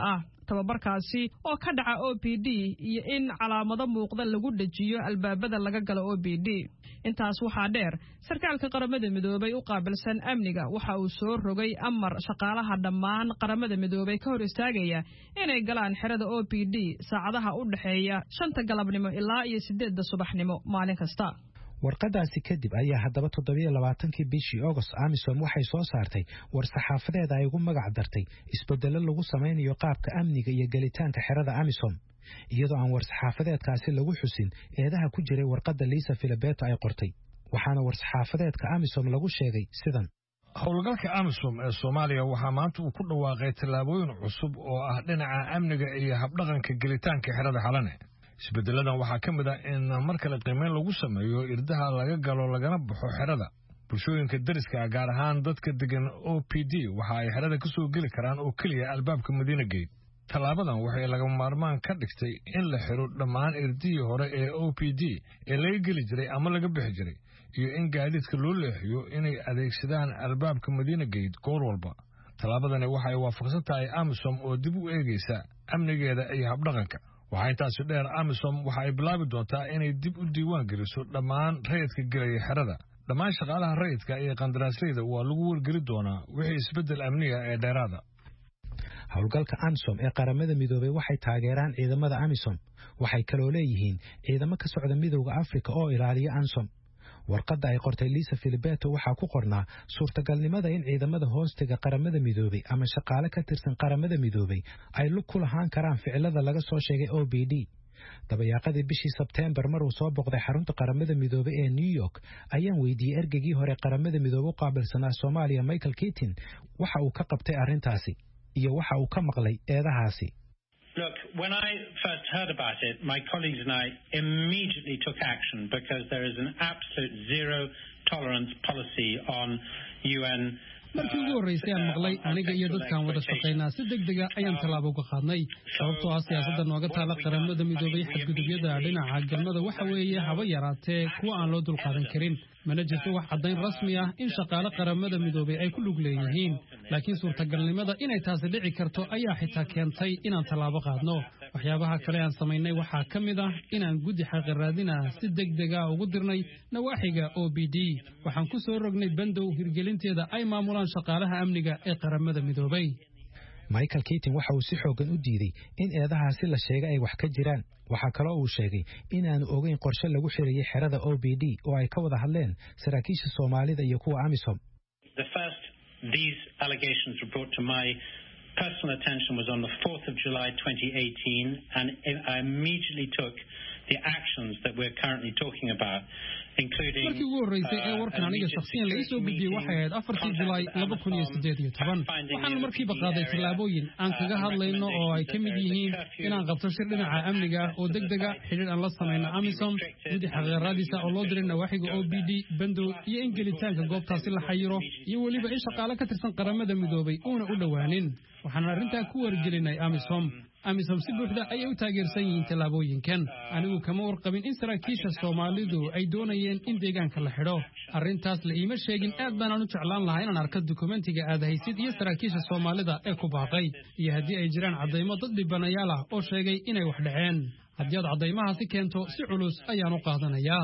tababarkaasi oo ka dhaca O P D iyo in calaamado muuqda lagu dhajiyo albaabada laga galo O P D. intaas waxaa dheer sarkaalka qaramada midoobay u qaabilsan amniga waxa uu soo rogay amar shaqaalaha dhammaan qaramada midoobay ka hor istaagaya inay galaan xerada O P D saacadaha u dhaxeeya shanta galabnimo ilaa iyo sideedda subaxnimo maalin kasta. warqadaasi kadib ayaa haddaba toddobiyo labaatankii bishii August Amisom waxay soo saartay war saxaafadeed ay ugu magac dartay isbeddello lagu samaynayo qaabka amniga iyo galitaanka xerada Amisom iyadoo aan war saxaafadeedkaasi lagu xusin eedaha ku jiray warqadda Lisa Filibeto ay qortay waxaana war saxaafadeedka Amisom lagu sheegay sidan: howlgalka Amisom ee Soomaaliya waxaa maanta uu ku dhawaaqay tallaabooyin cusub oo ah dhinaca amniga iyo habdhaqanka galitaanka xerada Xalane. isbeddeladan waxaa ka mid ah in mar kale qiimeyn lagu sameeyo irdaha laga galo lagana baxo xerada. bulshooyinka dariska gaar ahaan dadka degan O P D waxa ay xerada ka soo geli karaan oo kaliya albaabka Madiina Gate. Tallaabadan waxay laga maarmaan ka dhigtay in la xiro dhammaan irdihii hore ee O P D ee laga geli jiray ama laga bixi jiray iyo in gaadiidka loo leexiyo inay adeegsadaan albaabka Madiina Gate goor walba. tallaabadani waxay waafaqsan tahay Amisom oo dib u eegaysa amnigeeda iyo habdhaqanka. waxaa intaasi dheer Amisom waxa ay bilaabi doontaa inay dib u diiwaan geliso dhammaan rayidka gelaya xerada. dhammaan shaqaalaha rayidka iyo qandaraasleyda waa lagu wargeli doonaa wixii isbeddel amniga ee dheeraada. howlgalka Amisom ee qaramada midoobay waxay taageeraan ciidamada Amisom waxay kaloo leeyihiin ciidamo ka socda midowga Afrika oo ilaaliya Amisom. warqadda ay qortay Lisa Filibeto waxaa ku qornaa suurtagalnimada in ciidamada hoostiga qaramada midoobay ama shaqaale ka tirsan qaramada midoobay ay lug ku lahaan karaan ficilada laga soo sheegay O P D. dabayaaqadii bishii Sebtembar maruu soo boqday xarunta qaramada midoobay ee New York ayaan weydiiyey ergegii hore qaramada midoobay u qaabilsanaa Soomaaliya Michael Keating waxa uu ka qabtay arrintaasi iyo waxa uu ka maqlay eedahaasi. Look, when I first heard about it, my colleagues and I immediately took action because there is an absolute zero tolerance policy on U N. markii ugu horreysay aan maqlay aniga iyo dadkaan wada shaqaynaa si degdega ayaan tallaabo uga qaadnay sababtoo ah siyaasadda nooga taala qaramada midoobay xadgudubyada dhinaca galmada waxa weeye haba yaraatee kuwa aan loo dulqaadan karin mana jirto wax caddayn rasmi ah in shaqaale qaramada midoobay ay ku lug leeyihiin laakiin suurtagalnimada inay taasi dhici karto ayaa xitaa keentay inaan tallaabo qaadno. waxyaabaha kale aan samaynay waxaa ka mid ah inaan guddi xaqiraadina si degdega ugu dirnay nawaaxiga O P D. waxaan ku soo rognay bandow hirgelinteeda ay maamulaan shaqaalaha amniga ee qaramada midoobay. Michael Keating waxa uu si xoogan u diiday in eedahaasi la sheegay ay wax ka jiraan. waxa kale oo uu sheegay in aanu ogeyn qorshe lagu xiriyay xerada O P D oo ay ka wada hadleen saraakiisha Soomaalida iyo kuwa Amisom. The first these allegations were brought to my personal attention was on the fourth of July twenty eighteen, and I immediately took the actions that we're currently talking about, including markii ugu horreysay ee warkan aniga shakhsiyan la isoo gudbiyey waxay ahayd afartii Julaay laba kun iyo siddeed iyo toban. waxaan markiiba qaaday tallaabooyin aan kaga hadlayno oo ay ka mid yihiin inaan qabto shir dhinaca amniga oo degdega xidhiidh aan la samayno Amisom guddi xaqiraadiisa oo loo diray nawaaxiga O P D bandow iyo in gelitaanka goobtaasi la xayiro iyo weliba in shaqaale ka tirsan qaramada midoobay uuna u dhowaanin. waxaan arrintaa ku wargelinay Amisom. Amisom si buuxda ayay u taageersan yihiin tallaabooyinkan. anigu kama warqabin in saraakiisha Soomaalidu ay doonayeen in deegaanka la xidho. arrintaas la iima sheegin aad baan u jeclaan lahaa inaan arko dukumentiga aad haysid iyo saraakiisha Soomaalida ee ku baaqay iyo haddii ay jiraan caddaymo dad dhibanayaal ah oo sheegay inay wax dhaceen. haddii aad caddaymahaasi keento si culus ayaan u qaadanayaa.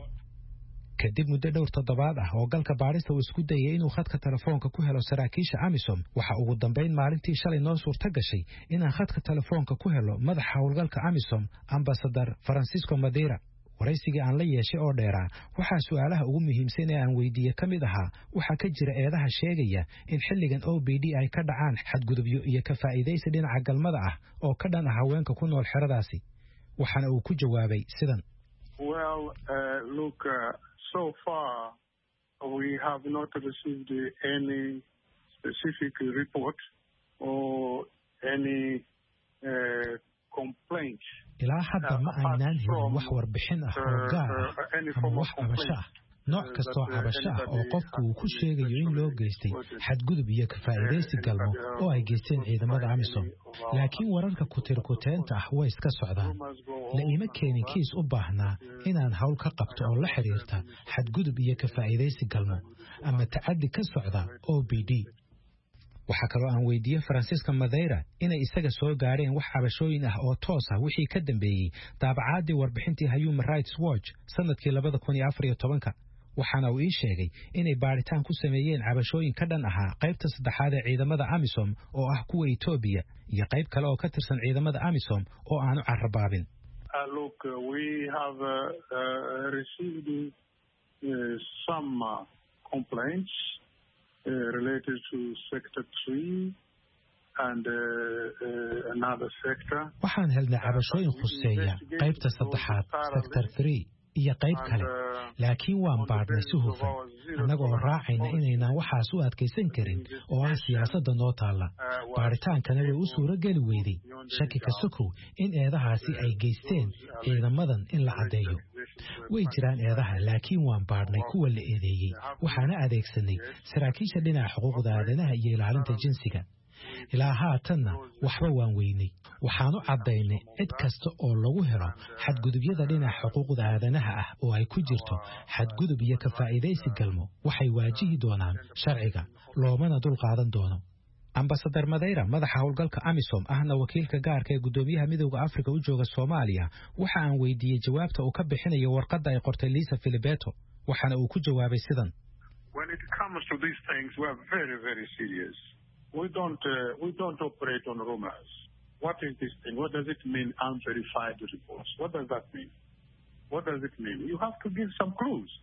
kadib muddo dhowr toddobaad ah oo galka baarista uu isku dayay inuu khadka telefoonka ku helo saraakiisha Amisom waxa ugu dambeyn maalintii shalay noo suurta gashay inaan khadka telefoonka ku helo madaxa howlgalka Amisom Ambassador Francisco Madeira. waraysigii aan la yeeshay oo dheeraa waxaa su'aalaha ugu muhiimsan ee aan weydiiyey ka mid ahaa waxaa ka jira eedaha sheegaya in xilligan O P D ay ka dhacaan xadgudubyo iyo ka faa'iidaysi dhinaca galmada ah oo ka dhan ah haweenka ku nool xeradaasi. waxaana uu ku jawaabay sidan: Well, uh, look, uh, so far we have not received any specific report or any uh, complaint. ilaa hadda ma aynaan helin wax warbixin ah oo gaar ah ama wax cabasho ah nooc kastoo cabasho ah oo qofku uu ku sheegayo in loo geystay xadgudub iyo ka faa'iidaysi galmo oo ay geysteen ciidamada Amisom. laakiin wararka ku-tirkuteenta ah way iska socdaan. la iima keenin kiis u baahnaa inaan hawl ka qabto oo la xiriirta xadgudub iyo ka faa'iidaysi galmo ama tacaddi ka socda O P D. waxa kaloo aan weydiiyey Francisca Madeira inay isaga soo gaareen wax cabashooyin ah oo toos ah wixii ka dambeeyay daabacaadii warbixintii Human Rights Watch sanadkii laba kun iyo afar iyo toban waxaana uu ii sheegay inay baaritaan ku sameeyeen cabashooyin ka dhan ahaa qaybta saddexaad ee ciidamada AMISOM oo ah kuwa Ethiopia iyo qayb kale oo ka tirsan ciidamada AMISOM oo aanu carrabaabin. Uh, look, uh, we have uh, uh, received uh, some uh, complaints uh, related to Sector three and uh, uh, another sector. waxaan helnay cabashooyin khuseeya qaybta saddexaad Sector three iyo qayb kale laakiin waan baadhnay si hufan annagoo raacayna inaynaan waxaas u adkaysan karin oo aan siyaasadda noo taalla baaritaankana way u suuro geli weyday shaki ka sokow in eedahaasi ay geysteen ciidamadan in la caddeeyo way jiraan eedaha laakiin waan baadhnay kuwa la eedeeyey waxaana adeegsanay saraakiisha dhinaca xuquuqda aadanaha iyo ilaalinta jinsiga ilaa haatanna waxba waan weynay waxaanu caddaynay cid kasta oo lagu helo xadgudubyada dhinaca xuquuqda aadanaha ah oo ay ku jirto xadgudub iyo ka faa'iidaysi galmo waxay waajihi doonaan sharciga loomana dul qaadan doono. Ambassador Madeira madaxa howlgalka AMISOM ahna wakiilka gaarka ee gudoomiyaha midowga Afrika u jooga Soomaaliya waxa aan weydiiyey jawaabta uu ka bixinayo warqadda ay qortay Lisa Filibeto waxaana uu ku jawaabay sidan. When it comes to these things we are very very serious. We don't uh, we don't operate on rumors. What is this thing? What does it mean, unverified reports? What does that mean? What does it mean? You have to give some clues.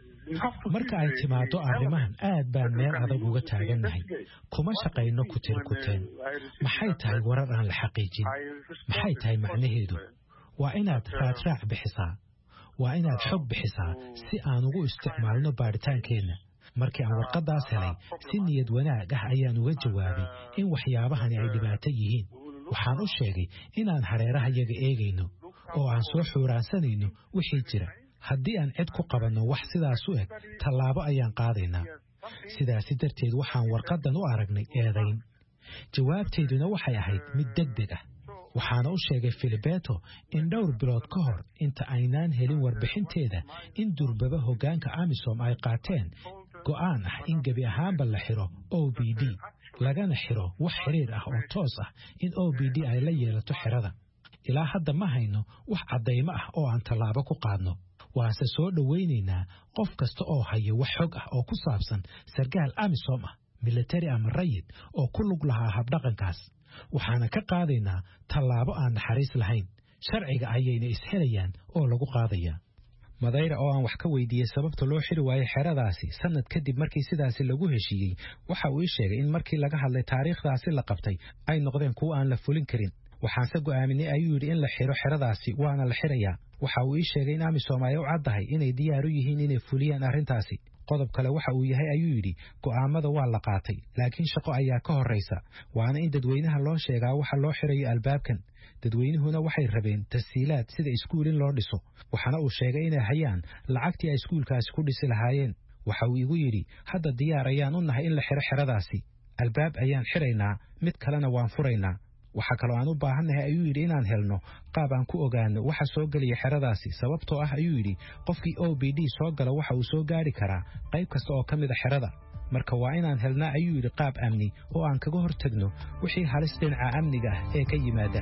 marka ay timaado arrimahan aad baan meel adag uga taagannahay kuma shaqayno ku tir kuteen maxay tahay warar aan la xaqiijin maxay tahay macnaheedu waa inaad raadraac bixisaa waa inaad xog bixisaa si aan ugu isticmaalno baaritaankeena markii aan warqadaas helay si niyad wanaag ah ayaan uga jawaabay in waxyaabahani ay dhibaato yihiin waxaan u sheegay inaan hareeraha yaga eegayno oo aan soo xuuraansanayno wixii jira haddii aan cid ku qabanno wax sidaas u eg tallaabo ayaan qaadaynaa sidaasi darteed waxaan warqadan u aragnay eedayn jawaabteeduna waxay ahayd mid degdeg ah waxaana u sheegay Filibeto in dhowr bilood ka hor inta aynaan helin warbixinteeda in durbaba hoggaanka AMISOM ay qaateen go'aan ah in gebi ahaanba la xiro O B D lagana xiro wax xiriir ah oo toos ah in O B D ay la yeelato xirada ilaa hadda ma hayno wax cadeymo ah oo aan tallaabo ku qaadno waase soo dhaweynaynaa qof kasta oo haya wax xog ah oo ku saabsan sargaal AMISOM ah military ama rayid oo ku lug lahaa habdhaqankaas waxaana ka qaadaynaa tallaabo aan naxariis lahayn sharciga ayayna ishelayaan oo lagu qaadayaa. Madeira oo aan wax ka weydiiyey sababta loo xiri waayay xeradaasi sanad kadib markii sidaasi lagu heshiiyey waxa uu sheegay in markii laga hadlay taariikhdaasi la qabtay ay noqdeen kuwo aan la fulin karin waxaanse go'aaminay ayuu yidhi in la xiro xeradaasi waana la xirayaa waxa uu ii sheegay in AMISOM ay u caddahay inay diyaar u yihiin inay fuliyaan arrintaasi qodob kale waxa uu yahay ayuu yidhi go'aamada waa la qaatay laakiin shaqo ayaa ka horreysa waana in dadweynaha loo sheegaa waxa loo xirayo albaabkan dadweynuhuna waxay rabeen tasiilaad sida iskuul in loo dhiso waxaana uu sheegay inay hayaan lacagtii ay iskuulkaasi ku dhisi lahaayeen waxa uu igu yidhi hadda diyaar ayaan u nahay in la xiro xeradaasi albaab ayaan xiraynaa mid kalena waan furaynaa waxa kaloo aan u baahannahay ayuu yidhi inaan helno qaab aan ku ogaano waxa soo gelaya xeradaasi sababtoo ah ayuu yidhi qofkii O B D soo gala waxa uu soo gaari karaa qayb kasta oo ka mid a xerada marka waa inaan helnaa ayuu yidhi qaab amni oo aan kaga hortagno wixii halis dhinaca amniga ah ee ka yimaada.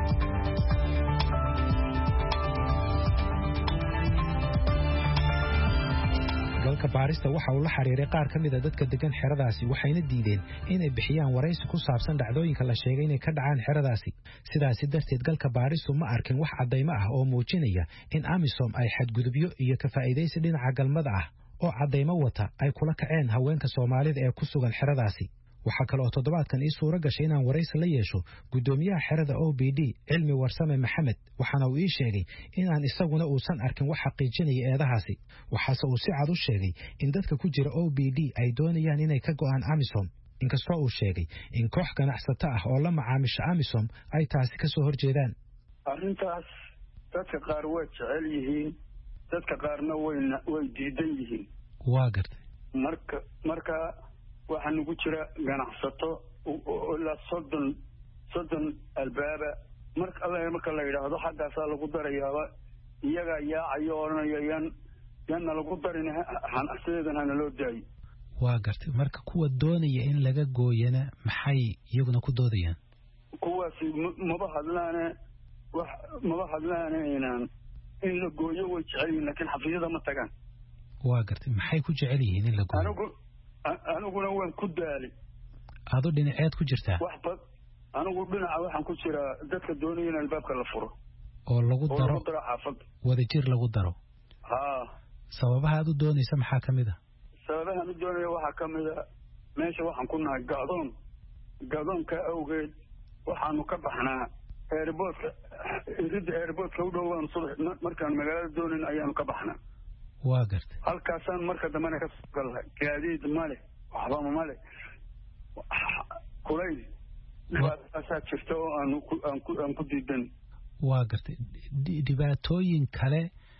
galka baarista waxa uu la xiriiray qaar ka mid ah dadka degan xeradaasi waxayna diideen inay bixiyaan waraysi ku saabsan dhacdooyinka la sheegay inay ka dhacaan xeradaasi sidaasi darteed galka baaristu ma arkin wax cadeymo ah oo muujinaya in AMISOM ay xadgudubyo iyo ka faa'iidaysi dhinaca galmada ah oo cadeymo wata ay kula kaceen haweenka Soomaalida ee ku sugan xeradaasi waxa kale oo toddobaadkan ii suura gashay inaan waraysi la yeesho gudoomiyaha xerada O B D Cilmi Warsame Maxamed waxaana uu ii sheegay inaan isaguna uusan arkin wax xaqiijinaya eedahaasi waxaase uu si cad u sheegay in dadka ku jira O B D ay doonayaan inay ka go'aan AMISOM inkastoo uu sheegay in koox ganacsato ah oo la macaamisha AMISOM ay taasi ka soo horjeedaan arrintaas dadka qaar way jecel yihiin dadka qaarna wayna way diidan yihiin waa gartay marka marka waxaa nagu jira ganacsato ilaa soddon soddon albaaba marka alla marka la yidhaahdo xaggaasaa lagu darayaaba iyagaa yaacayo odhanaya yan yanna lagu darin sideedan hana loo daayo waa gartay marka kuwa doonaya in laga gooyana maxay iyaguna ku doodayaan kuwaasi maba hadlaane wax maba hadlaane inaan in la gooyo way jecel yihiin laakiin xafiisyada ma tagaan waa gartay maxay ku jecel yihiin in la gooyo anigu aniguna waan ku daali adu dhinaceed ku jirtaa wax bad anigu dhinaca waxaan ku jiraa dadka doonaya in albaabka la furo oo lagu daro xaafad wadajir lagu daro haa sababaha aad u doonaysa maxaa ka mid ah sababaha aan u doonaya waxaa ka mid a meesha waxaan ku nahay gacdoon gacdoonka awgeed waxaanu ka baxnaa airboodka iridda airboodka u dhowaan subax markaan magaalada doonayn ayaanu ka baxnaa waa gartay halkaasaan marka dambena ka soo galnay gaadiid male waxba male kulayl dhibaataasaa jirta oo aanu aan ku diidan waa gartay dhibaatooyin kale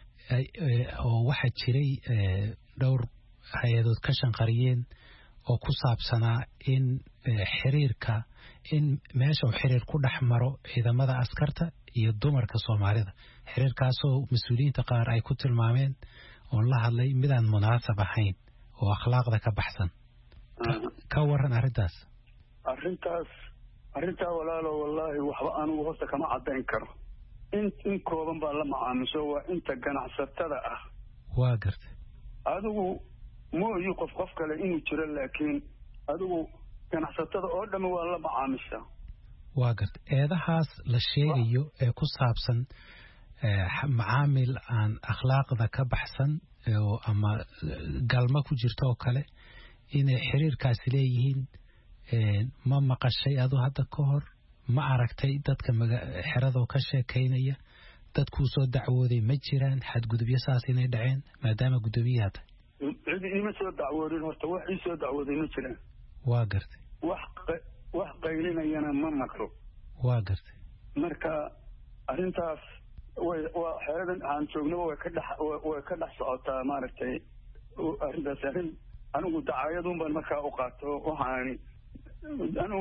oo waxaa jiray dhowr hay-adood ka shanqariyeen oo ku saabsanaa in xiriirka in meesha uu xiriir ku dhex maro ciidamada askarta iyo dumarka Soomaalida xiriirkaasoo mas'uuliyiinta qaar ay ku tilmaameen oo la hadlay midaan munaasab ahayn oo akhlaaqda ka baxsan ka waran arrintaas arrintaas arrintaa walaalo wallaahi waxba anigu hoosta kama caddayn karo in in kooban baa la macaamisho waa inta ganacsatada ah waa gartay adigu mooyu qof qof kale inuu jiro laakiin adigu ganacsatada oo dhamma waa la macaamishaa waa gartay eedahaas la sheegayo ee ku saabsan macaamil aan akhlaaqda ka baxsan oo ama galma ku jirto oo kale inay xiriirkaasi leeyihiin ma maqashay adu hadda ka hor ma aragtay dadka xeradoo ka sheekaynaya dadkuu soo dacwooday ma jiraan xadgudubyo saas inay dhaceen maadaama gudoomiyaha tahay cidi ima soo dacwoodin horta wax ii soo dacwooday ma jiraan waa gartay wax wax qaylinayana ma maqlo waa gartay marka arrintaas way waa xeradan aan joognaba way ka dhex way ka dhex socotaa maaragtay arrintaas arrin anigu dacaayadun baan markaa u qaato waxaani anigu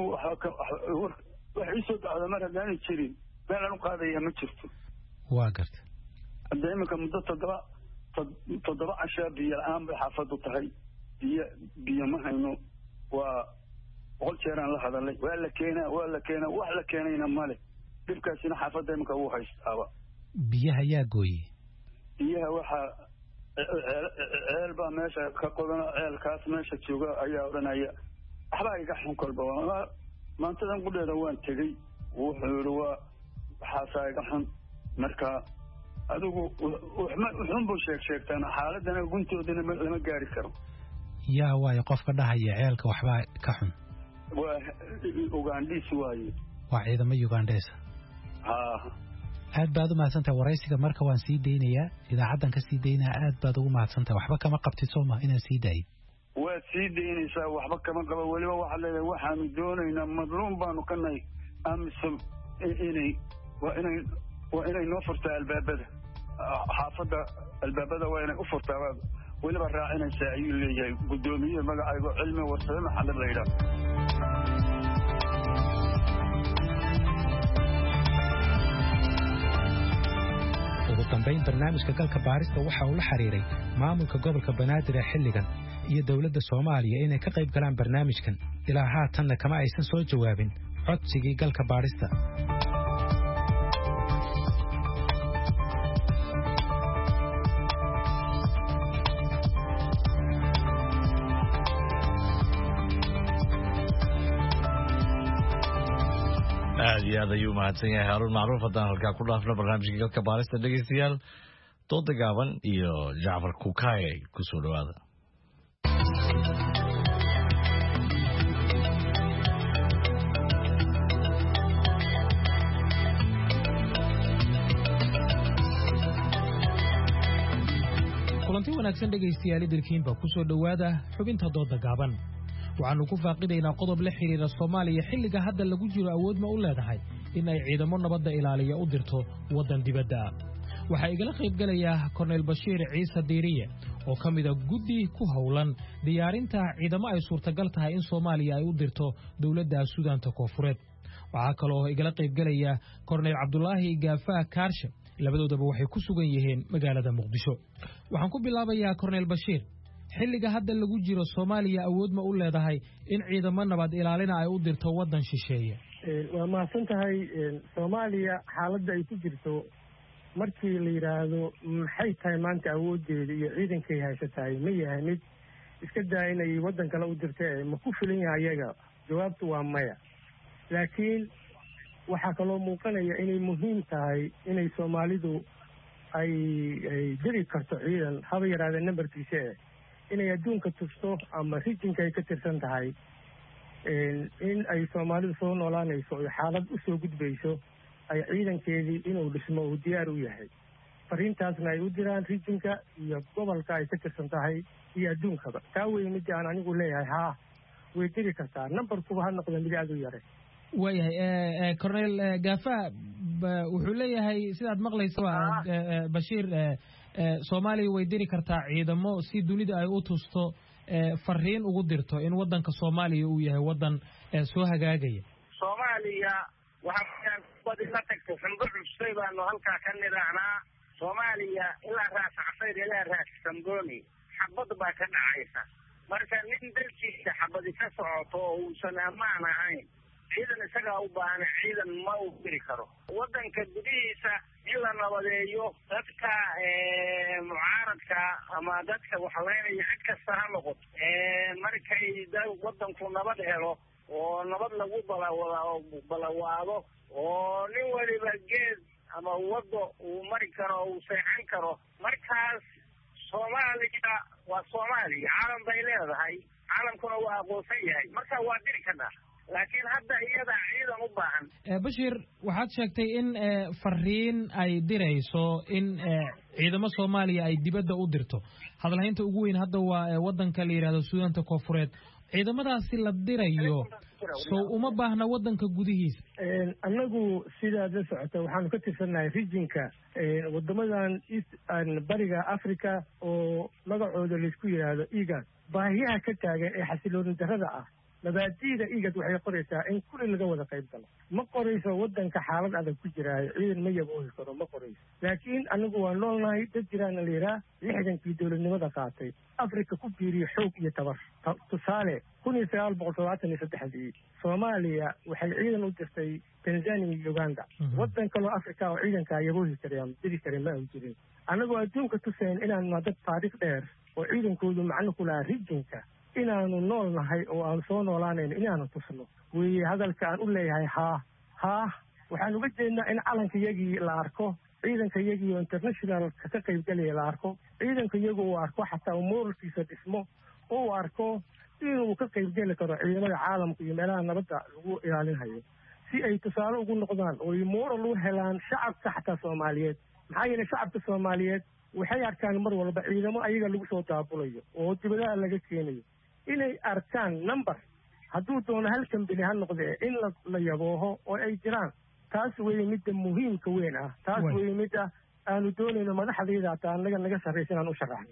wax ii soo dacwooda mar haddaanay jirin meel aan u qaadaya ma jirto waa gartay hadda iminka muddo toddoba toddoba cashaa biyo la-aan bay xaafadu tahay biyo biyo ma hayno waa boqol jeeraan la hadalay waa la keenaa waa la keenaa wax la keenayna male dhibkaasina xaafadda iminka uu haystaaba biyaha yaa gooyey biyaha waxaa ceel baa meesha ka qodana ceelkaas meesha jooga ayaa odhanaya waxbaa iga xun kolba maantadan qudheeda waan tegey wuxuu yihi waa waxaasaa iga xun marka adigu wuxuunbuu sheeg sheegtaan xaaladana guntoodana lama gaari karo yaa waayo qofka dhahaya ceelka waxbaa ka xun waa ugandhiis waaye waa ciidamo ugandheesa ha aad baad u mahadsantahay waraysiga marka waan sii daynayaa idaacaddan ka sii daynaya aad baad ugu mahadsantahay waxba kama qabtid soo ma inaan sii daayin waad sii daynaysaa waxba kama qaba weliba waxaad leedahay waxaanu doonaynaa madluum baanu ka nahay amisom inay waa inay waa inay noo furtaa albaabada xaafadda albaabada waa inay u furtaa weliba raacinaysaa ayuu leeyahay guddoomiye magacaygo cilmi warsame maxamed la yidhaah ugu dambayn barnaamijka galka baarista waxa uu la xiriiray maamulka gobolka banaadir ee xilligan iyo dowladda Soomaaliya inay ka qayb galaan barnaamijkan ilaa haatanna kama aysan soo jawaabin codsigii galka baarista aad iyo aad ayuu mahadsan yahay Haruun Macruuf haddaan halkaa ku dhaafno barnaamijka galka baarista dhegeystayaal dooda gaaban iyo Jacfar Kukaay ku soo dhawaada kulanti wanaagsan dhegeystayaal idilkiinba ku soo dhawaada xubinta dooda gaaban waxaanu ku faaqidaynaa qodob la xiriira Soomaaliya xilliga hadda lagu jiro awood ma u leedahay in ay ciidamo nabadda ilaaliya u dirto wadan dibadda waxa igala qayb galaya Colonel Bashiir Ciise Diiriye oo kamid ah guddi ku howlan diyaarinta ciidamo ay suurtagal tahay in Soomaaliya ay u dirto dawladda Suudaanta Koonfureed waxa kale oo igala qayb galaya Colonel Cabdullaahi Gaafa Kaarshe labadoodaba waxay ku sugan yihiin magaalada Muqdisho waxaan ku bilaabayaa Colonel Bashiir xilliga hadda lagu jiro Soomaaliya awood ma u leedahay in ciidamo nabad ilaalina ay u dirto wadan shisheeye waa mahadsan tahay Soomaaliya xaaladda ay ku jirto markii la yiraahdo maxay tahay maanta awoodeeda iyo ciidankay haysatay ma yahay mid iska daa inay wadan kale u dirtay ma ku filan yahay ayaga jawaabtu waa maya laakiin waxaa kaloo muuqanaya inay muhiim tahay inay Soomaalidu ay ay diri karto ciidan haba yaraada nambarkiisa inay adduunka tusto ama rijinka ay ka tirsan tahay in ay Soomaalidu soo noolaanayso iyo xaalad u soo gudbayso ay ciidankeedii inuu dhismo uu diyaar u yahay fariintaasna ay u diraan rijinka iyo gobolka ay ka tirsan tahay iyo adduunkaba taa weeye mid aan anigu leeyahay haa way diri kartaa nambarkuba ha noqdo mid aad u yare waayahay Colonel Gafa wuxuu leeyahay sidaad maqlayso Bashiir Soomaaliya way diri kartaa ciidamo si dunida ay u tusto fariin ugu dirto in wadanka Soomaaliya uu yahay wadan soo hagaagaya Soomaaliya waxaan wadi la tagtay sanduuq cusub baanu halka ka niraanaa Soomaaliya ilaa raas casayr ilaa raas Samboni xabad baa ka dhacaysa marka nin dalkiisa xabad ka socoto oo uusan ammaan ahayn ciidan isaga u baahan ciidan ma u diri karo wadanka gudihiisa in la nabadeeyo dadka ee mucaaradka ama dadka wax leenaya cid kasta ha noqoto ee markay wadanku nabad helo oo nabad lagu balawado balawaado oo nin waliba geed ama wado uu mari karo uu seexan karo markaas Soomaaliya waa Soomaaliya caalam bay leedahay caalamkuna waa aqoonsan yahay marka waa diri kartaa laakiin hadda iyada ciidan u baahan Bashir waxaad sheegtay in fariin ay dirayso in ciidamo Soomaaliya ay dibadda u dirto hadalhaynta ugu weyn hadda waa wadanka la yiraahdo Suudaanta Koonfureed ciidamadaasi la dirayo soo uma baahna wadanka gudihiisa anagu sidaad la socoto waxaan ka tirsanahay rijinka wadamadan bariga Afrika oo magacooda la isku yiraahdo IGAD baahiyaha ka taagan ee xasilooni darrada ah mabaadiida IGAD waxay qoraysaa in kulli laga wada qayb galo ma qorayso wadanka xaalad adag ku jira ciidan ma yaboohi karo ma qorayso laakiin anigu waa noolnahay dad jiraan la yiraahdo lixdankii dowladnimada qaatay Afrika ku biiriyo xoog iyo tabar tusaale kun iyo sagaal boqol todobaatan iyo saddex Soomaaliya waxay ciidan u dirtay Tanzania iyo Uganda wadan kale Afrika oo ciidanka yaboohi karayaan diri karin ma jirin anagu adduunka tuseen inaan dad taariikh dheer oo ciidankoodu macno ku lahaa rijinka inaanu noolnahay oo aan soo noolaanayn inaanu tusno way hadalka aan u leeyahay haa haa waxaan uga jeednaa in calanka yagii la arko ciidanka yagii oo international ka qayb galay la arko ciidanka yagu uu arko xataa moralkiisa dhismo oo arko inuu ka qayb gali karo ciidamada caalamka iyo meelaha nabadda lagu ilaalinayo si ay tusaale ugu noqdaan oo moral u helaan shacabka xataa Soomaaliyeed maxaa yeelay shacabka Soomaaliyeed waxay arkaan mar walba ciidamo ayaga lagu soo daabulayo oo dibadaha laga keenayo inay arkaan number hadduu doono hal kambani ha noqdee in la yabooho oo ay jiraan taas weeye midda muhiimka weyn ah taas weeye midda aanu doonayno madaxdayda taa anaga naga sarreysa inaan u sharaxno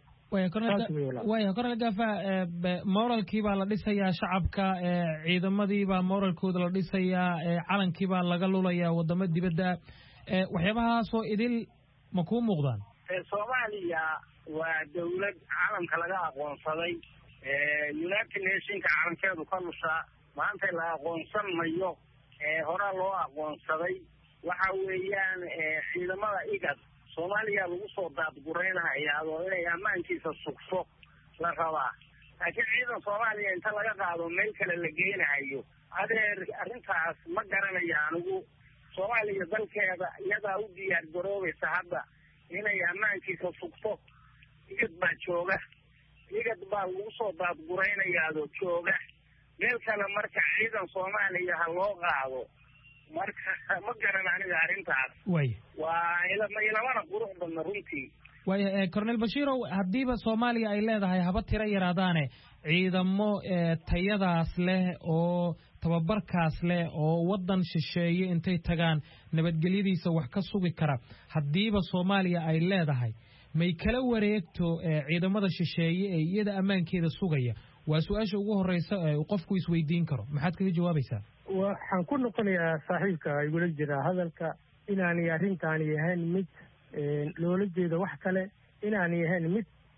waya Colonel Gafa moralkii baa la dhisayaa shacabka ciidamadii baa moralkooda la dhisayaa calankii baa laga lulayaa wadamo dibadda waxyaabahaasoo idil ma kuu muuqdaan Soomaaliya waa dawlad caalamka laga aqoonsaday United Nations caalamkeedu ka lusha maanta la aqoonsan mayo hore loo aqoonsaday waxa weeyaan ciidamada IGAD Soomaaliya lagu soo daadgureynayaa oo inay amaankiisa sugso la rabaa laakiin ciidan Soomaaliya inta laga qaado meel kale la geenayo adeer arrintaas ma garanayo anigu Soomaaliya dalkeeda iyada u diyaar garoobaysa hadda inay amaankiisa sugto IGAD baa jooga IGAD baa lagu soo daadgureynayaa oo jooga meel kale marka ciidan Soomaaliya ha loo qaado marka ma garan aniga arrintaas way waa ila ma ilama qurux badan runtii way Colonel Bashirow hadiiba Soomaaliya ay leedahay haba tira yaraadaane ciidamo tayadaas leh oo tababarkaas leh oo wadan shisheeye intay tagaan nabadgelyadiisa wax ka sugi kara hadiiba Soomaaliya ay leedahay may kala wareegto ciidamada shisheeye ee iyada amaankeeda sugaya waa su'aasha ugu horeysa ee qofku isweydiin karo maxaad kaga jawaabaysaa waxaan ku noqonayaa saaxiibka igula jira hadalka inaanay arrintaani yahayn mid loola jeedo wax kale inaanay yahayn mid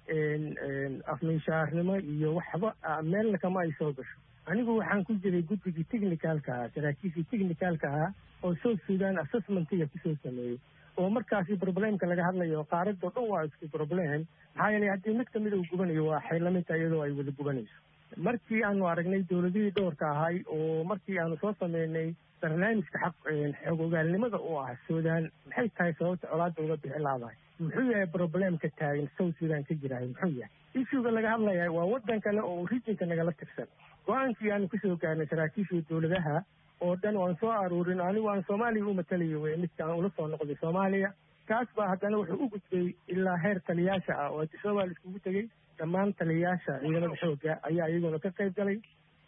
afminshaarnimo iyo waxba meelna kama ay soo gasho anigu waxaan ku jiray guddigii technicalka ah saraakiishii technicalka ah oo South Sudan assessmentiga kusoo sameeyey oo markaasi problemka laga hadlayo qaaradda dhan waa isku problem maxaa yeelay haddii mid kamid uu gubanayo waa xaylamita iyadoo ay wada gubanayso markii aanu aragnay dowladihii dhowrka ahay oo markii aanu soo sameynay barnaamijka xaq xog ogaalnimada oo ah Suudaan maxay tahay sababta colaadda uga bixi laadahay muxuu yahay problemka taagan South Sudan ka jira muxuu yahay issuega laga hadlayaa waa wadan kale oo regionka nagala tirsan go'aankii aanu kusoo gaarnay saraakiisha dowladaha oo dhan waan soo aruurin anigu aan Soomaaliya u matalayo way midka aan ula soo noqday Soomaaliya kaas baa haddana wuxuu u gudbay ilaa heer taliyaasha ah oo Soomaaliya iskugu tagay dhammaan taliyaasha ciidamada xoogga ayaa iyaguna ka qayb galay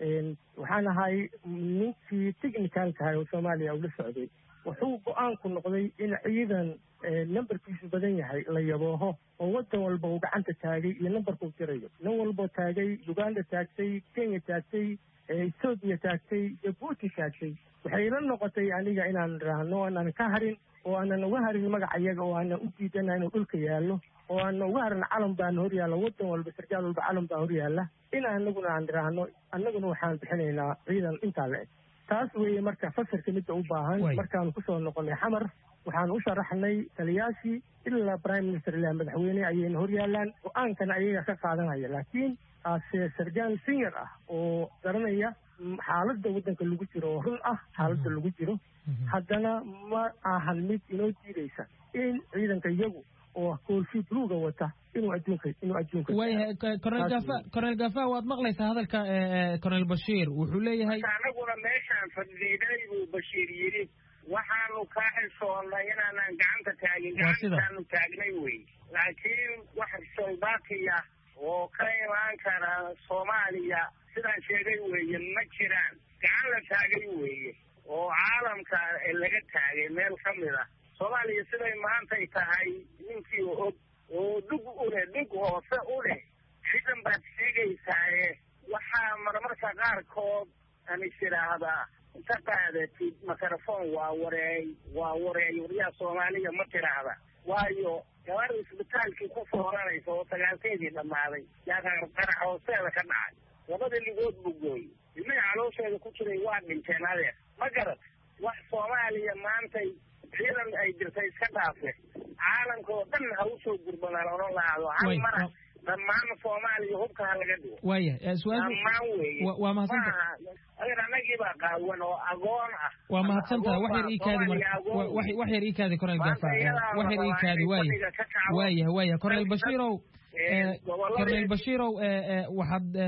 waxaan ahay ninkii technicalka ah oo Soomaaliya ula socday wuxuu go'aan ku noqday in ciidan numberkiisu badan yahay la yabooho oo wadan walba uu gacanta taagay iyo numberku jirayo nin walba taagay Uganda taagtay Kenya taagtay Ethiopia taagtay Djibouti taagtay waxay la noqotay aniga inaan raahno aan ka harin oo aanan uga harin magaca iyaga oo aanan u diidanayn inuu dhulka yaallo oo aanan uga harin calan baan hor yaalla wadan walba sarkaal walba calan baa hor yaalla in anaguna aan raahno anaguna waxaan bixinaynaa ciidan intaa la eg taas weeye marka fasirka midda u baahan markaan kusoo noqonay xamar waxaan u sharaxnay taliyaashii ilaa prime minister ilaa madaxweyne ayayna hor yaallaan go-aankana ayaga ka qaadanaya laakiin ase sargaal senior ah oo garanaya xaaladda waddanka lagu jiro oo run ah xaaladda lagu jiro haddana ma ahan mid inoo diidaysa in ciidanka iyagu oo koolfi bluga wata inuu adduunka inuu adduunka waayahay Colonel Gafa Colonel Gafa waad maqlaysaa hadalka Colonel Bashir wuxuu leeyahay anaguna meeshaan fadhiiday uu Bashir yiri waxaanu ka xishoonnay inaanan gacanta taagin gacantaanu taagnay wey laakiin wax soldaatiya oo ka imaan kara Soomaaliya sidaan sheegay weeye ma jiraan gacan la taagay weeye oo caalamka laga taagay meel ka mid ah Soomaaliya siday maanta tahay ninkii og oo dug u leh dug hoose u leh ciidan baad sheegaysaaye waxaa marmarka qaarkood aan isiraahdaa inta qaadatid mikrofon waa wareey waa wareey wariyaa Soomaaliya ma tiraahda waayo gabar isbitaalkii ku fooranaysa oo sagaalkeedii dhammaaday yaa qarax hoosteeda ka dhacay labada ligood buu gooyey ilmihii caloosheeda ku jiray waa dhinteen adeer ma garad wax Soomaaliya maantay ciidan ay jirtay iska dhaafe caalamka oo dhan ha u soo gurbanaan oo laado hal mar dhammaan Soomaaliya hubka laga dhigo waaya su'aal waa mahadsantahay adeer anagii baa qaawan oo agoon ah waa mahadsantahay wax yar ii kaadi wax wax yar ii kaadi Colonel Gafa wax yar ii kaadi waaya waaya waaya Colonel Bashirow Colonel Bashirow waxaad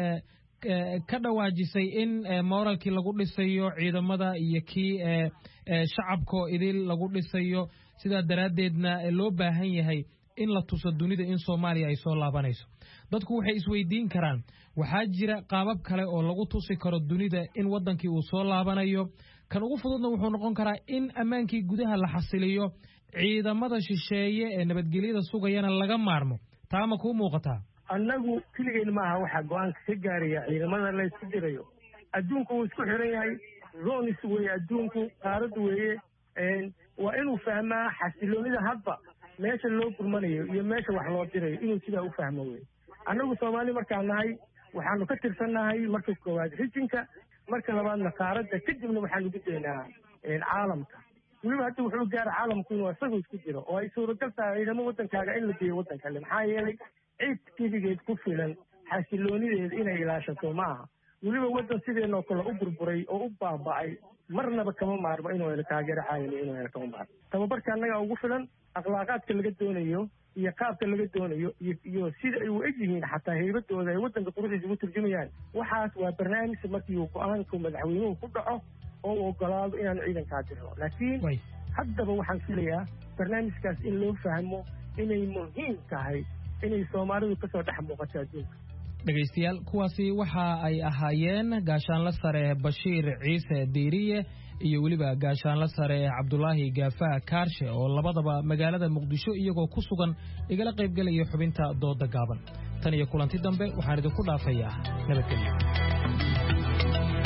ka dhawaajisay in moralkii lagu dhisayo ciidamada iyo kii shacabka idil lagu dhisayo sida daraadeedna loo baahan yahay in la tuso dunida in Soomaaliya ay soo laabanayso dadku waxay isweydiin karaan waxaa jira qaabab kale oo lagu tusi karo dunida in wadankii uu soo laabanayo kan ugu fududna wuxuu noqon karaa in ammaankii gudaha la xasiliyo ciidamada shisheeye ee nabadgelyada sugayana laga maarmo taama ku muuqataa annagu kaligeena ma aha waxa go'aanka ka gaaraya ciidamada la isku dirayo adduunku wuu isku xiran yahay zonis weeye adduunku qaaradu weeye waa inuu fahmaa xasiloonida hadba meesha loo gurmanayo iyo meesha wax loo dirayo inuu sidaa u fahmo weeye annagu Soomaali markaan nahay waxaanu ka tirsannahay marka koowaad xijinka marka labaadna qaaradda kadibna waxaanu gudaynaa caalamka weliba hadda wuxuu gaara caalamku inuu isagu isku jiro oo ay suuragal tahay ciidamo wadankaaga in la geeyo waddan kale maxaa yeelay cid keligeed ku filan xasiloonideed inay ilaashato ma aha weliba waddan sideenoo kale u burburay oo u baaba'ay marnaba kama maarmo inuu helo taageero caalami inuu helo kama maarmo tababarka annaga ugu filan akhlaaqaadka laga doonayo iyo qaabka laga doonayo iyo sida ay u egyihiin xataa heybadooda ay waddanka quruxdiisa ugu turjumayaan waxaas waa barnaamij markii uu go-aanku madaxweynuhu ku dhaco oo uu ogolaado inaanu ciidankaa dirno laakiin haddaba waxaan filayaa barnaamijkaas in loo fahmo inay muhiim tahay inay Soomaalidu ka soo dhex muuqato adduunka dhageystayaal kuwaasi waxa ay ahaayeen gaashaanle sare Bashiir Ciise Diiriye iyo waliba gaashaanle sare Cabdullaahi Gafa Kaarshe oo labadaba magaalada Muqdisho iyagoo ku sugan igala qayb galaya xubinta dooda gaaban tan iyo kulanti dambe waxaan idinku dhaafayaa nabadgelyo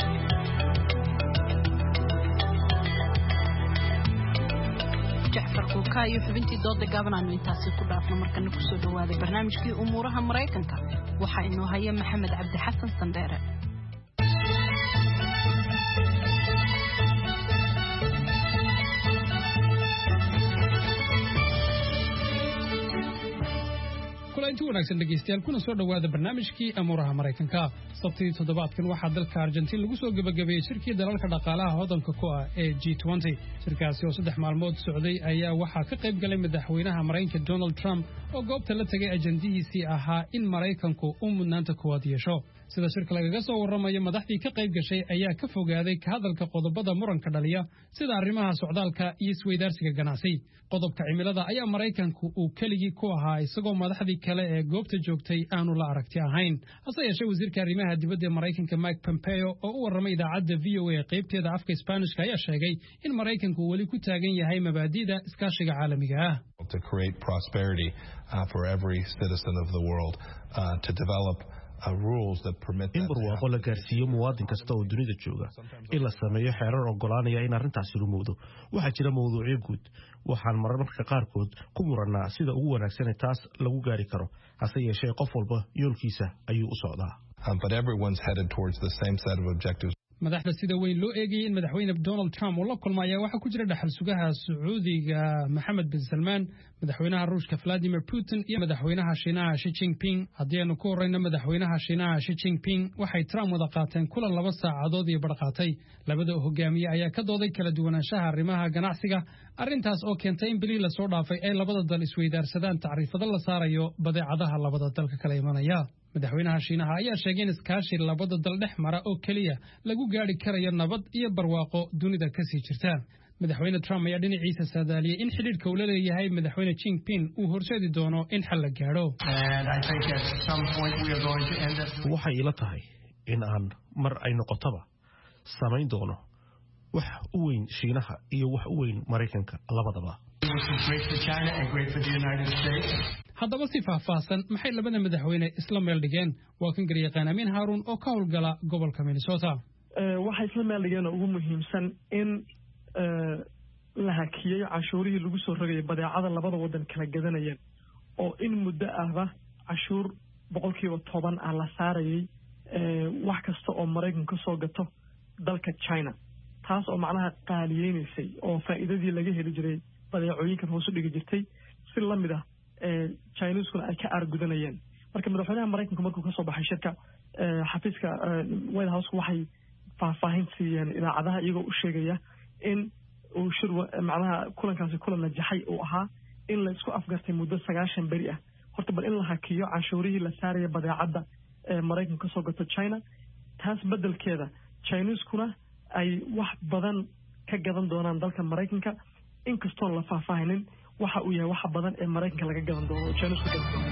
Jacfar kuuka iyo xubintii dooda gaaban aanu intaasi ku dhaafno markana kusoo dhawaaday barnaamijkii umuuraha maraykanka waxaa inoo haya maxamed cabdi xasan sandheere. intii wanaagsan dhegeystayaal kuna soo dhawaada barnaamijkii amuuraha Mareykanka. Sabtidii toddobaadkan waxaa dalka Argentina lagu soo gabagabeeyay shirkii dalalka dhaqaalaha hodanka ku ah ee G twenty. Shirkaasi oo saddex maalmood socday ayaa waxaa ka qayb galay madaxweynaha Mareykanka Donald Trump oo goobta la tagay ajandihiisii ahaa in Mareykanku uu mudnaanta kuwaad yeesho. sida shirka lagaga soo warramayo madaxdii ka qayb gashay ayaa ka fogaaday ka hadalka qodobada muranka dhaliya sida arrimaha socdaalka iyo isweydaarsiga ganacsi. qodobka cimilada ayaa Mareykanku uu keligii ku ahaa isagoo madaxdii kale ee goobta joogtay aanu la aragti ahayn. hase yeeshee wasiirka arrimaha dibadda Mareykanka Mike Pompeo oo u warramay idaacadda V O A qaybteeda afka Isbaanishka ayaa sheegay in Mareykanku weli ku taagan yahay mabaadi'da iskaashiga caalamiga ah. To create prosperity uh, for every citizen of the world, uh, to develop in barwaaqo la gaarsiiyo muwaadin kasta oo dunida jooga in la sameeyo xeerar ogolaanaya in arrintaasi rumowdo. waxaa jira mawduucyo guud waxaan mararka qaarkood ku murannaa sida ugu wanaagsan ee taas lagu gaari karo, hase yeeshee qof walba yoolkiisa ayuu u socdaa. madaxda sida weyn loo eegayay in madaxweyne Donald Trump uu la kulmayo waxa ku jira dhaxal sugaha Sacuudiga Mohammed bin Salman, madaxweynaha Ruushka Vladimir Putin iyo madaxweynaha Shiinaha Xi Jinping. haddii aanu ku horeyno madaxweynaha Shiinaha Xi Jinping waxay Trump wada qaateen kulan laba saacadood iyo barqaatay. labada hogaamiye ayaa ka dooday kala duwanaanshaha arrimaha ganacsiga, arrintaas oo keentay in bilii la soo dhaafay ay labada dal isweydaarsadaan tacriifado la saarayo badeecadaha labada dalka kala imanaya. madaxweynaha Shiinaha ayaa sheegay in iskaashi labada dal dhex mara oo kaliya lagu gaari karayo nabad iyo barwaaqo dunida ka sii jirta. madaxweyne Trump ayaa dhinaciisa saadaaliyay in xidhiidhka uu la leeyahay madaxweyne Jinping uu horseedi doono in xal la gaadho. waxay ila tahay in aan mar ay noqotaba samayn doono wax u weyn Shiinaha iyo wax u weyn Mareykanka labadaba. haddaba si faahfaahsan maxay labada madaxweyne isla meel dhigeen? waa kan garyaqaan Amiin Haarun oo ka howlgala gobolka Minnesota. waxay isla meel dhigeen ugu muhiimsan in la hakiyay cashuurihii lagu soo rogay badeecada labada wadan kala gadanayeen oo in muddo ahba cashuur boqolkiiba toban ah la saarayay wax kasta oo Mareykanka ka soo gato dalka China, taas oo macnaha qaaliyeysay oo faa'iidadii laga heli jiray badeecooyinka hoos u dhigi jirtay si la mid ah Chinese-kuna ay ka argudanayeen. marka madaxweynaha Mareykanka markuu ka soo baxay shirka xafiiska White House waxay faahfaahin siiyeen idaacadaha iyagoo u sheegaya in uu shir macnaha kulankaasi kulan najaxay uu ahaa in la isku afgartay muddo sagaashan beri ah. horta bal in la hakiyo cashuurihii la saaraya badeecada ee Mareykanka ka soo gato China, taas bedelkeeda Chinese-kuna ay wax badan ka gadan doonaan dalka Mareykanka, inkastoo la faahfaahinin waxa uu yahay waxa badan ee Mareykanka laga gadan doono oo Chinese ku gadan doono.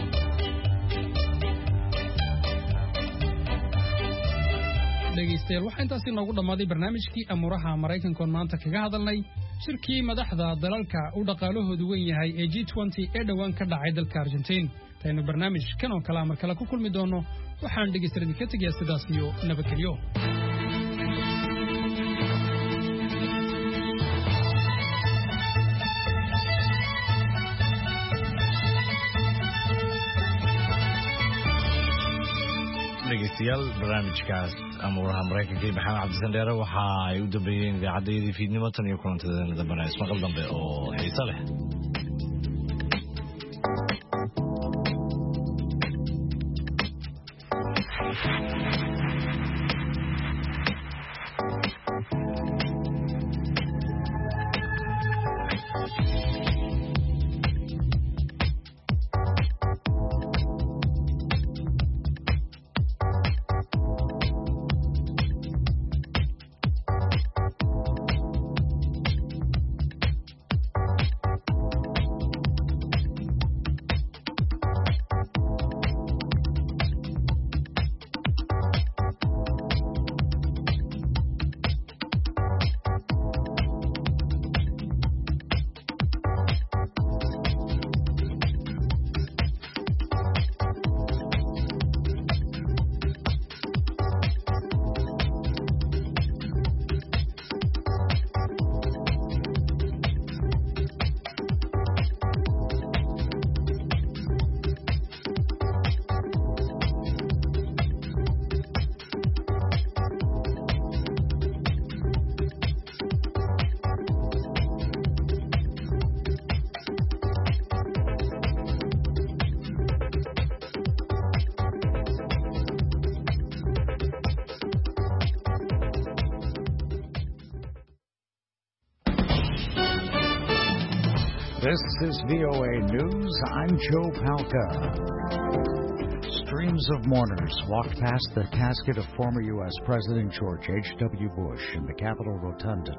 dhegeystayaal waxaa intaasi noogu dhammaaday barnaamijkii amuuraha Mareykanka oo maanta kaga hadalnay shirkii madaxda dalalka u dhaqaalahoodu weyn yahay ee G twenty ee dhowaan ka dhacay dalka Argentina. taynu barnaamij kan oo kale mar kale ku kulmi doono waxaan dhegeystayaal ka tagayaa sidaas iyo nabadgelyo. dhegeystayaal barnaamijkaas amuuraha Mareykanka iyo Maxamed Cabdi Sandheere waxa ay u dambeeyeen idaacaddeedii fiidnimo tan iyo kulantadeena dambena ismaqal dambe oo xiiso leh. This is V O A News. I'm Joe Palca. Streams of mourners walked past the casket of former U S President George H W Bush in the Capitol Rotunda